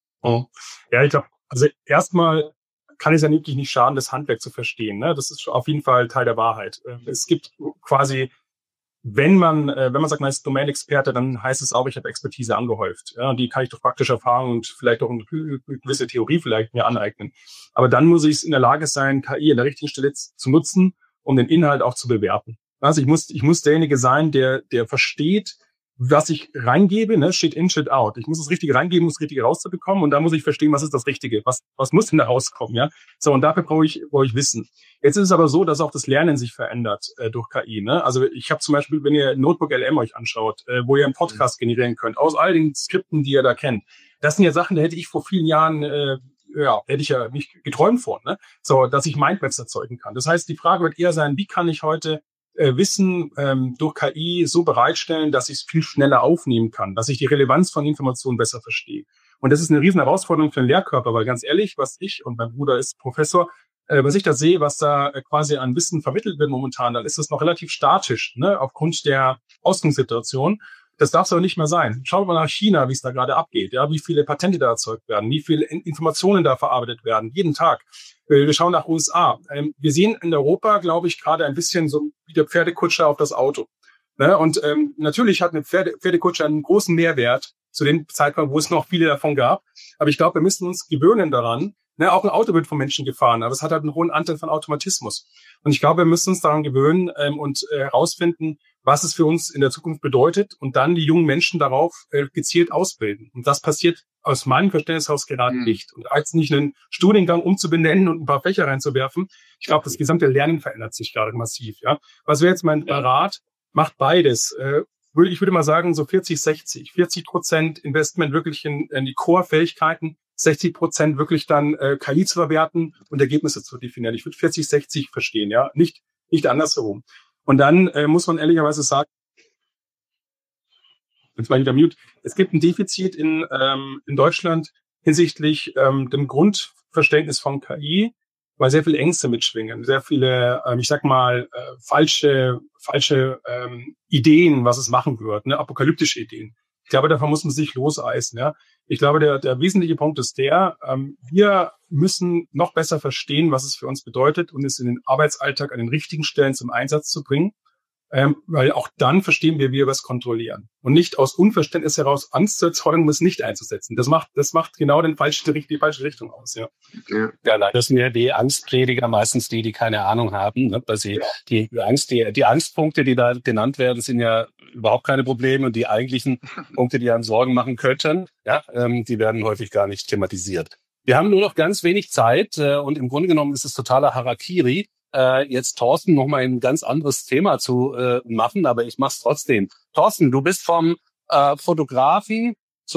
Ja, ich glaube, also erstmal kann es ja wirklich nicht schaden, das Handwerk zu verstehen. Ne? Das ist auf jeden Fall Teil der Wahrheit. Es gibt quasi, wenn man sagt, man ist Domain-Experte, dann heißt es auch, ich habe Expertise angehäuft. Ja, und die kann ich durch praktische Erfahrung und vielleicht auch eine gewisse Theorie vielleicht mir aneignen. Aber dann muss ich in der Lage sein, KI an der richtigen Stelle zu nutzen, um den Inhalt auch zu bewerten. Also ich muss derjenige sein, der versteht, was ich reingebe, ne, shit in, shit out. Ich muss das Richtige reingeben, muss das Richtige rauszubekommen und da muss ich verstehen, was ist das Richtige, was muss denn da rauskommen, ja? So, und dafür brauche ich Wissen. Jetzt ist es aber so, dass auch das Lernen sich verändert durch KI, ne? Also ich habe zum Beispiel, wenn ihr Notebook LM euch anschaut, wo ihr einen Podcast generieren könnt, aus all den Skripten, die ihr da kennt. Das sind ja Sachen, da hätte ich vor vielen Jahren hätte ich ja nicht geträumt von, ne? So, dass ich Mindmaps erzeugen kann. Das heißt, die Frage wird eher sein, wie kann ich heute Wissen durch KI so bereitstellen, dass ich es viel schneller aufnehmen kann, dass ich die Relevanz von Informationen besser verstehe. Und das ist eine riesen Herausforderung für den Lehrkörper, weil ganz ehrlich, was ich, und mein Bruder ist Professor, was ich da sehe, was da quasi an Wissen vermittelt wird momentan, dann ist das noch relativ statisch, ne, aufgrund der Ausgangssituation. Das darf es aber nicht mehr sein. Schaut mal nach China, wie es da gerade abgeht, ja, wie viele Patente da erzeugt werden, wie viele Informationen da verarbeitet werden, jeden Tag. Wir schauen nach USA. Wir sehen in Europa, glaube ich, gerade ein bisschen so wie der Pferdekutscher auf das Auto. Ne? Und natürlich hat eine Pferdekutscher einen großen Mehrwert zu dem Zeitpunkt, wo es noch viele davon gab. Aber ich glaube, wir müssen uns gewöhnen daran. Ne? Auch ein Auto wird von Menschen gefahren, aber es hat halt einen hohen Anteil von Automatismus. Und ich glaube, wir müssen uns daran gewöhnen und herausfinden, was es für uns in der Zukunft bedeutet und dann die jungen Menschen darauf gezielt ausbilden. Und das passiert aus meinem Verständnis heraus gerade nicht. Und als nicht einen Studiengang umzubenennen und ein paar Fächer reinzuwerfen, ich glaube, das gesamte Lernen verändert sich gerade massiv. Ja, was wäre jetzt mein Rat? Macht beides. Ich würde mal sagen, so 40-60. 40% Investment wirklich in die Core-Fähigkeiten, 60% wirklich dann KI zu verwerten und Ergebnisse zu definieren. Ich würde 40-60 verstehen, ja, nicht andersherum. Und dann muss man ehrlicherweise sagen, jetzt mal wieder mute, es gibt ein Defizit in Deutschland hinsichtlich dem Grundverständnis von KI, weil sehr viele Ängste mitschwingen, sehr viele, ich sag mal, falsche Ideen, was es machen wird, ne, apokalyptische Ideen. Ich glaube, davon muss man sich loseisen. Ja. Ich glaube, der wesentliche Punkt ist wir müssen noch besser verstehen, was es für uns bedeutet und es in den Arbeitsalltag an den richtigen Stellen zum Einsatz zu bringen. Weil auch dann verstehen wir, wie wir was kontrollieren. Und nicht aus Unverständnis heraus Angst zu erzeugen, um es nicht einzusetzen. Das macht genau die falsche Richtung aus, ja. Ja, das sind ja die Angstprediger meistens die keine Ahnung haben, ne? Weil sie die Angstpunkte, die da genannt werden, sind ja überhaupt keine Probleme und die eigentlichen Punkte, die einem Sorgen machen könnten, ja, die werden häufig gar nicht thematisiert. Wir haben nur noch ganz wenig Zeit und im Grunde genommen ist es totaler Harakiri. Jetzt Thorsten noch mal ein ganz anderes Thema zu machen, aber ich mach's trotzdem. Thorsten, du bist vom Fotografen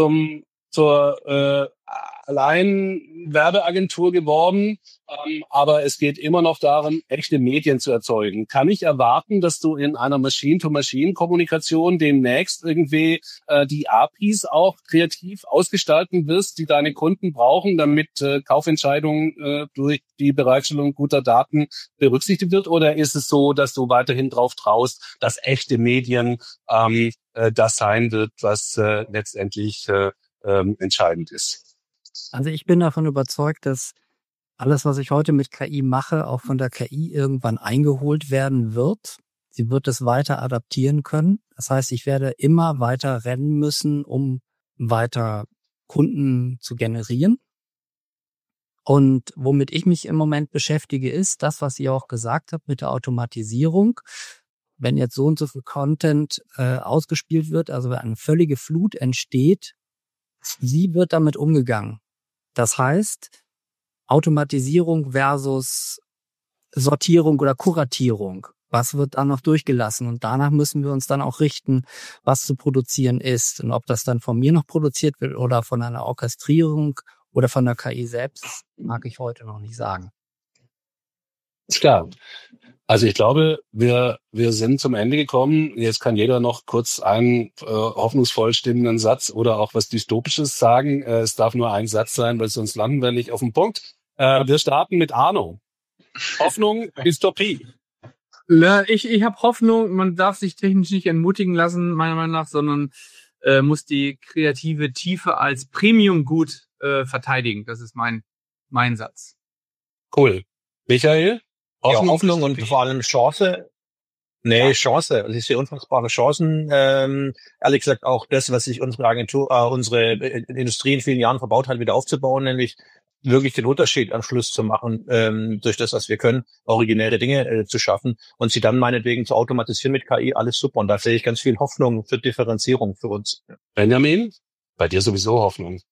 zur allein Werbeagentur geworden, aber es geht immer noch darum, echte Medien zu erzeugen. Kann ich erwarten, dass du in einer Machine-to-Machine-Kommunikation demnächst irgendwie die APIs auch kreativ ausgestalten wirst, die deine Kunden brauchen, damit Kaufentscheidungen durch die Bereitstellung guter Daten berücksichtigt wird? Oder ist es so, dass du weiterhin drauf traust, dass echte Medien das sein wird, was letztendlich entscheidend ist? Also ich bin davon überzeugt, dass alles, was ich heute mit KI mache, auch von der KI irgendwann eingeholt werden wird. Sie wird es weiter adaptieren können. Das heißt, ich werde immer weiter rennen müssen, um weiter Kunden zu generieren. Und womit ich mich im Moment beschäftige, ist das, was ihr auch gesagt habt mit der Automatisierung. Wenn jetzt so und so viel Content ausgespielt wird, also wenn eine völlige Flut entsteht, wie wird damit umgegangen? Das heißt, Automatisierung versus Sortierung oder Kuratierung. Was wird dann noch durchgelassen? Und danach müssen wir uns dann auch richten, was zu produzieren ist. Und ob das dann von mir noch produziert wird oder von einer Orchestrierung oder von der KI selbst, mag ich heute noch nicht sagen. Ist klar. Also ich glaube, wir sind zum Ende gekommen. Jetzt kann jeder noch kurz einen hoffnungsvoll stimmenden Satz oder auch was Dystopisches sagen. Es darf nur ein Satz sein, weil sonst landen wir nicht auf dem Punkt. Wir starten mit Arno. Hoffnung, Dystopie. Ich habe Hoffnung, man darf sich technisch nicht entmutigen lassen, meiner Meinung nach, sondern muss die kreative Tiefe als Premium-Gut verteidigen. Das ist mein Satz. Cool. Michael? Hoffnung und vor allem Chance. Chance. Also ich sehe unfassbare Chancen. Ehrlich gesagt auch das, was sich unsere Industrie in vielen Jahren verbaut hat, wieder aufzubauen, nämlich wirklich den Unterschied am Schluss zu machen, durch das, was wir können, originelle Dinge zu schaffen und sie dann meinetwegen zu automatisieren mit KI, alles super. Und da sehe ich ganz viel Hoffnung für Differenzierung für uns. Benjamin? Bei dir sowieso Hoffnung.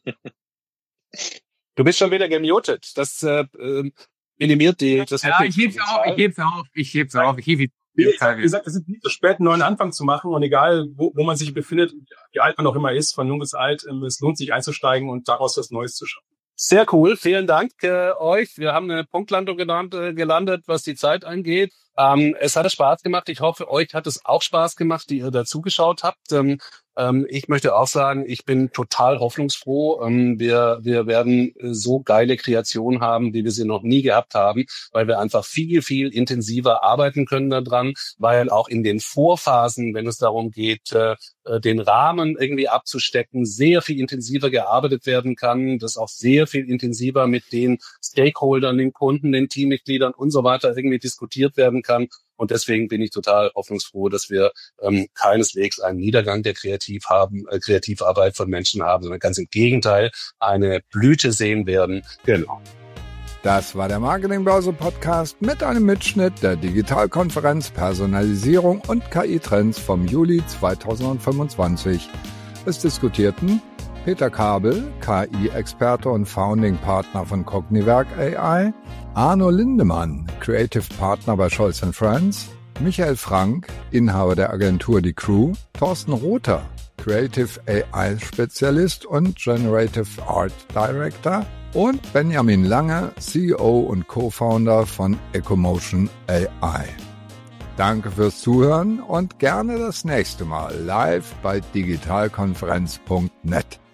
Du bist schon wieder gemutet. Das minimiert das. Ja, ich heb's auf. Wie gesagt, es ist nicht so spät, einen neuen Anfang zu machen und egal, wo man sich befindet, wie alt man auch immer ist, von jung bis alt, es lohnt sich einzusteigen und daraus was Neues zu schaffen. Sehr cool. Vielen Dank euch. Wir haben eine Punktlandung gelandet, was die Zeit angeht. Es hat Spaß gemacht. Ich hoffe, euch hat es auch Spaß gemacht, die ihr da zugeschaut habt. Ich möchte auch sagen, ich bin total hoffnungsfroh. Wir werden so geile Kreationen haben, wie wir sie noch nie gehabt haben, weil wir einfach viel, viel intensiver arbeiten können daran, weil auch in den Vorphasen, wenn es darum geht, den Rahmen irgendwie abzustecken, sehr viel intensiver gearbeitet werden kann, das auch sehr viel intensiver mit den Stakeholdern, den Kunden, den Teammitgliedern und so weiter irgendwie diskutiert werden kann. Und deswegen bin ich total hoffnungsfroh, dass wir keineswegs einen Niedergang der Kreativarbeit von Menschen haben, sondern ganz im Gegenteil eine Blüte sehen werden. Genau. Das war der Marketing-Börse-Podcast mit einem Mitschnitt der Digitalkonferenz Personalisierung und KI-Trends vom Juli 2025. Es diskutierten Peter Kabel, KI-Experte und Founding-Partner von Cogniwerk AI, Arno Lindemann, Creative Partner bei Scholz & Friends, Michael Frank, Inhaber der Agentur Die Crew, Thorsten Rother, Creative AI-Spezialist und Generative Art Director und Benjamin Lange, CEO und Co-Founder von Ecomotion AI. Danke fürs Zuhören und gerne das nächste Mal live bei digitalkonferenz.net.